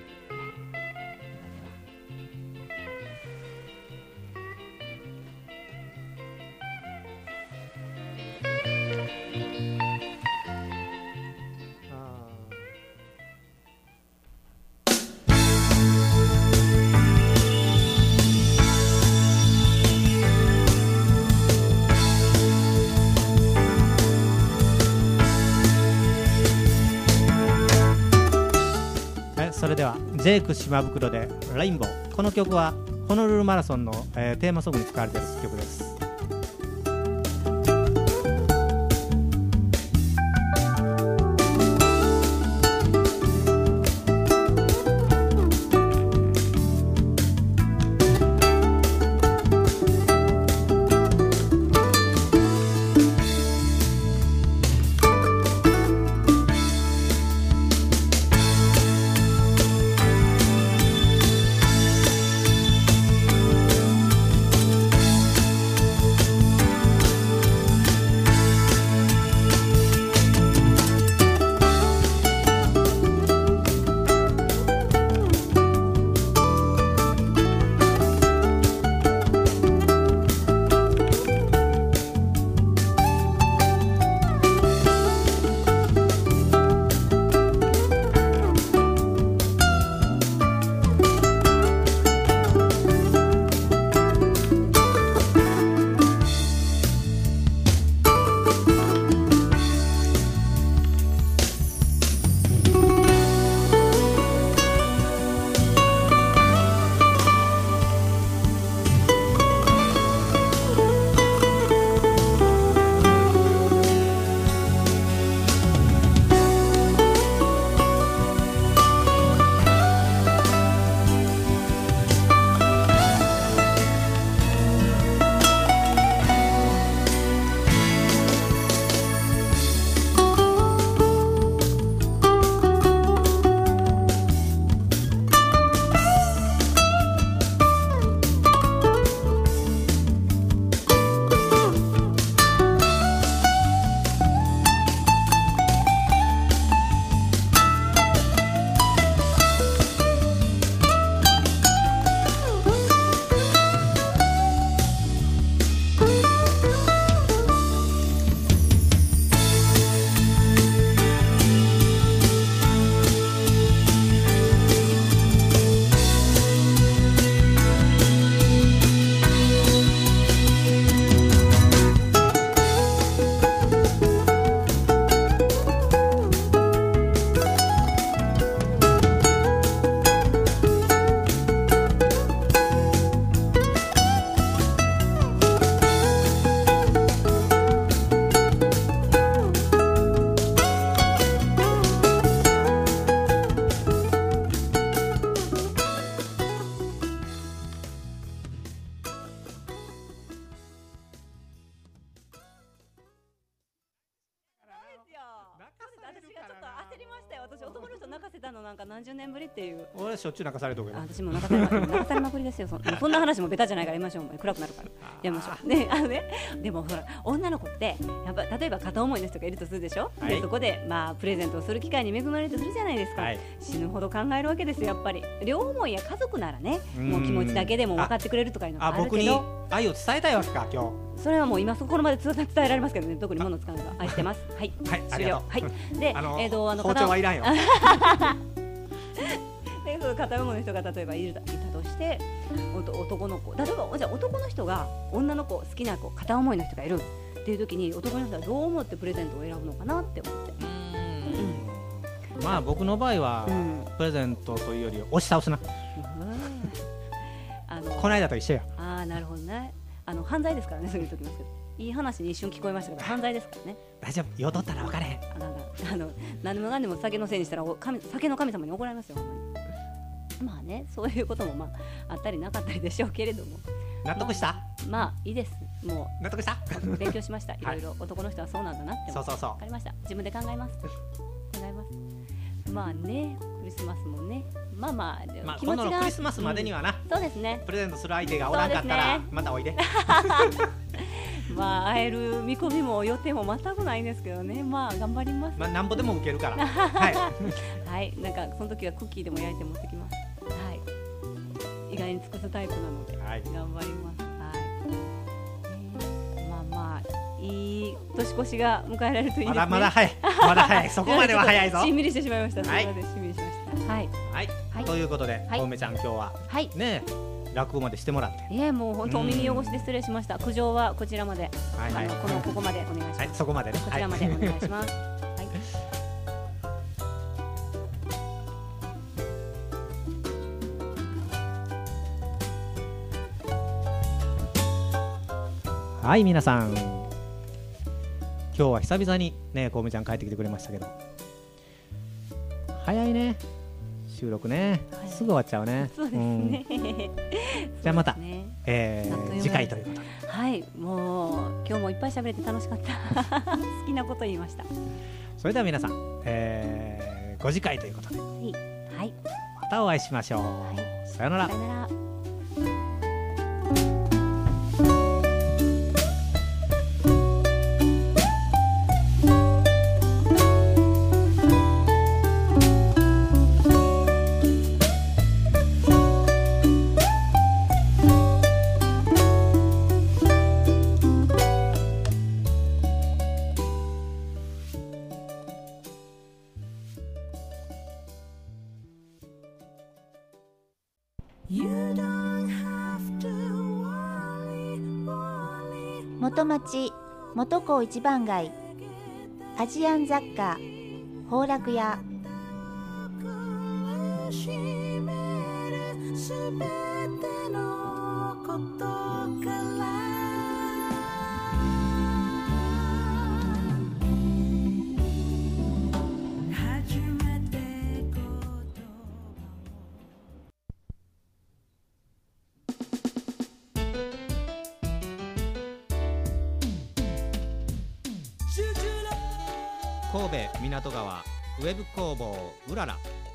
Speaker 6: それではジェイク島袋でレインボー。この曲はホノルルマラソンの、えー、テーマソングに使われている曲です。
Speaker 7: 泣かせたのなんか何十年ぶりっていう。
Speaker 6: 俺はしょっちゅう泣かされると思う。
Speaker 7: 私も泣かされま泣かされまくりですよ。そんそんな話もベタじゃないからやめましょう。暗くなるからやめましょう。ね、あのね、でもほら女の子ってやっぱ例えば片思いの人がいるとするでしょ。はい、でそこでまあプレゼントをする機会に恵まれるとするじゃないですか。はい、死ぬほど考えるわけですよやっぱり。両思いや家族ならね、もう気持ちだけでも分かってくれるとかいうのがあるけど。あ、僕に
Speaker 6: 愛を伝えたいわけか今日。
Speaker 7: それはもう今そこまで伝えられますけどね。特に物を使うのが愛してます。はい。
Speaker 6: はい。
Speaker 7: 終了。はい。で、
Speaker 6: あの
Speaker 7: えっとあの
Speaker 6: 包丁はいらんよ。
Speaker 7: で、その片思いの人が例えばいるいたとして、おと男の子、例えばじゃあ男の人が女の子好きな子片思いの人がいるっていう時に男の人はどう思ってプレゼントを選ぶのかなって思って。
Speaker 6: うん。まあ僕の場合は、うん、プレゼントというより押し倒すな。あのこの間と一緒や。
Speaker 7: ああなるほどね。あの犯罪ですからねそういう時ますけど。いい話に一瞬聞こえましたけど犯罪ですからね。
Speaker 6: 大丈夫。よどったら分かれへん。
Speaker 7: あなんかあの何も何でも酒のせいにしたらお神酒の神様に怒られますよほんまに。まあねそういうこともまああったりなかったりでしょうけれども。
Speaker 6: 納得した？
Speaker 7: まあ、まあいいです。もう
Speaker 6: 納得した？
Speaker 7: 勉強しました。いろいろ男の人はそうなんだなって
Speaker 6: そうそうそう。
Speaker 7: 分かりました。自分で考えます。考えます。まあねクリスマスもね。まあまあ、
Speaker 6: まあ、今度のクリスマスまでにはな、
Speaker 7: うん、そうですね。
Speaker 6: プレゼントする相手がおらんかったら、ね、またおいで。
Speaker 7: まあ会える見込みも予定も全くないんですけどね。まあ頑張ります。
Speaker 6: まあなんぼでも受けるから。はい。
Speaker 7: はい、なんかその時はクッキーでも焼いて持ってきます。はい。意外に尽くすタイプなので、はい、頑張ります。はい。えー、まあまあいい年越しが迎えられるといいですね。
Speaker 6: まだまだ早い。まだ早い。そこまでは早いぞ。
Speaker 7: しんみりしてしまいました。
Speaker 6: はい。
Speaker 7: すみません、しんみりしました。はい、
Speaker 6: はいはい、ということで、はい、お梅ちゃん今日は、はい、ね落語までしてもらって、
Speaker 7: いやもう本当お耳汚しで失礼しました。苦情はこちらまで、はいはい、あのこのここまでお願いします。はい、
Speaker 6: そこまでね。
Speaker 7: こちらまでお願いします。はい。
Speaker 6: はい、皆さん、今日は久々にね、こうめちゃん帰ってきてくれましたけど、早いね。収録ね、はい、すぐ終わっちゃうね。
Speaker 7: そうですね。うん、
Speaker 6: じゃあまた、ねえー、次回ということで。
Speaker 7: はい、もう今日もいっぱい喋れて楽しかった。好きなこと言いました。
Speaker 6: それでは皆さん、えー、ご次回ということで、はい、
Speaker 7: はい、
Speaker 6: またお会いしましょう。はい、さよなら。
Speaker 7: さよなら。
Speaker 2: 元町元港一番街、アジアン雑貨宝楽屋、
Speaker 4: しめるすべてのことから初めて言
Speaker 6: 神戸港川ウェブ工房うらら。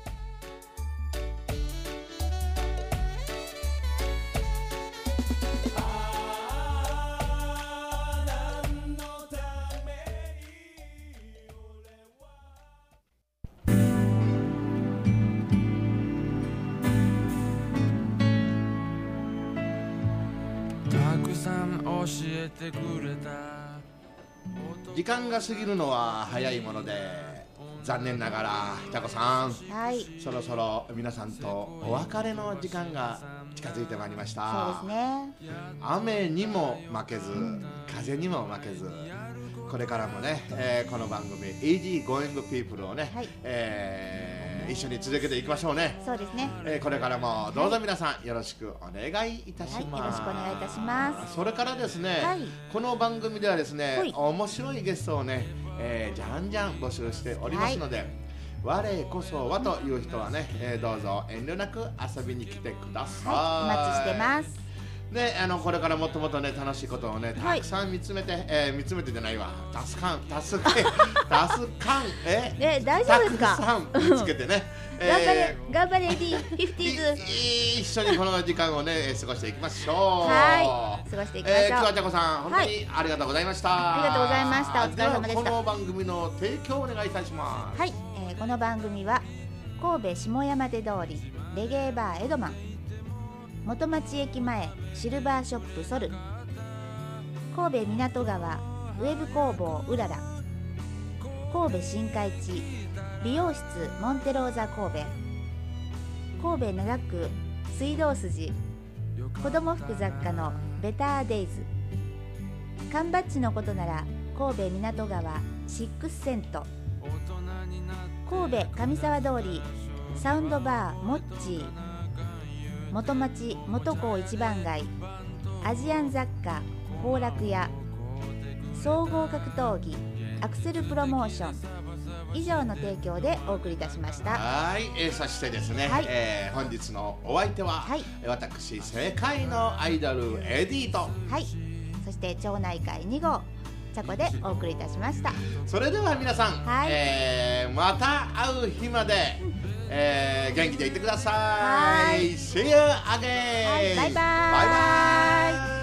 Speaker 1: 時間が過ぎるのは早いもので残念ながらちゃこさん、
Speaker 2: はい、
Speaker 1: そろそろ皆さんとお別れの時間が近づいてまいりました。
Speaker 2: そうですね。
Speaker 1: 雨にも負けず風にも負けずこれからもね、えー、この番組 Easy Going People をね、はい、えー一緒に続けていきましょうね。
Speaker 2: そうですね、
Speaker 1: えー、これからもどうぞ皆さんよろしくお願いいたします、
Speaker 2: はい、よろしくお願いいたします。
Speaker 1: それからですね、はい、この番組ではですね、はい、面白いゲストをね、えー、じゃんじゃん募集しておりますので、はい、我こそはという人はね、えー、どうぞ遠慮なく遊びに来てください、
Speaker 2: はい、お待ちしてます。
Speaker 1: であのこれからもっともっとね楽しいことをねたくさん見つめて、はい、えー、見つめてじゃないわ助かん助け助かんえ
Speaker 2: え大丈夫ですか。
Speaker 1: たくさん見つけてね
Speaker 2: 頑張れ頑張れエディフィフティーズ
Speaker 1: 一緒にこの時間をね過ごしていきましょう。
Speaker 2: はい過ごしていきましょう、
Speaker 1: えー、今日はちゃこさん本当にありがとうございました、はい、
Speaker 2: ありがとうございました。お疲れ様でした。
Speaker 1: この番組の提供をお願いいたします。
Speaker 2: はい、えー、この番組は神戸下山手通りレゲエバーエドマン、元町駅前シルバーショップソル、神戸港川ウェブ工房うらら、神戸新海地美容室モンテローザ神戸、神戸灘区水道筋子ども服雑貨のベターデイズ、缶バッジのことなら神戸港川シックスセント、神戸上沢通りサウンドバーモッチー、元町元港一番街アジアン雑貨宝楽屋、総合格闘技アクセルプロモーション以上の提供でお送りいたしました。
Speaker 1: はい、えー、そしてですね、はい、えー、本日のお相手は、はい、私世界のアイドルエディと、
Speaker 2: はい、そして町内会に号チャコでお送りいたしました。
Speaker 1: それでは皆さん、はい、えー、また会う日まで、えー、元気でいてください。はい、See you again、はい、バイバイ。バイバイ。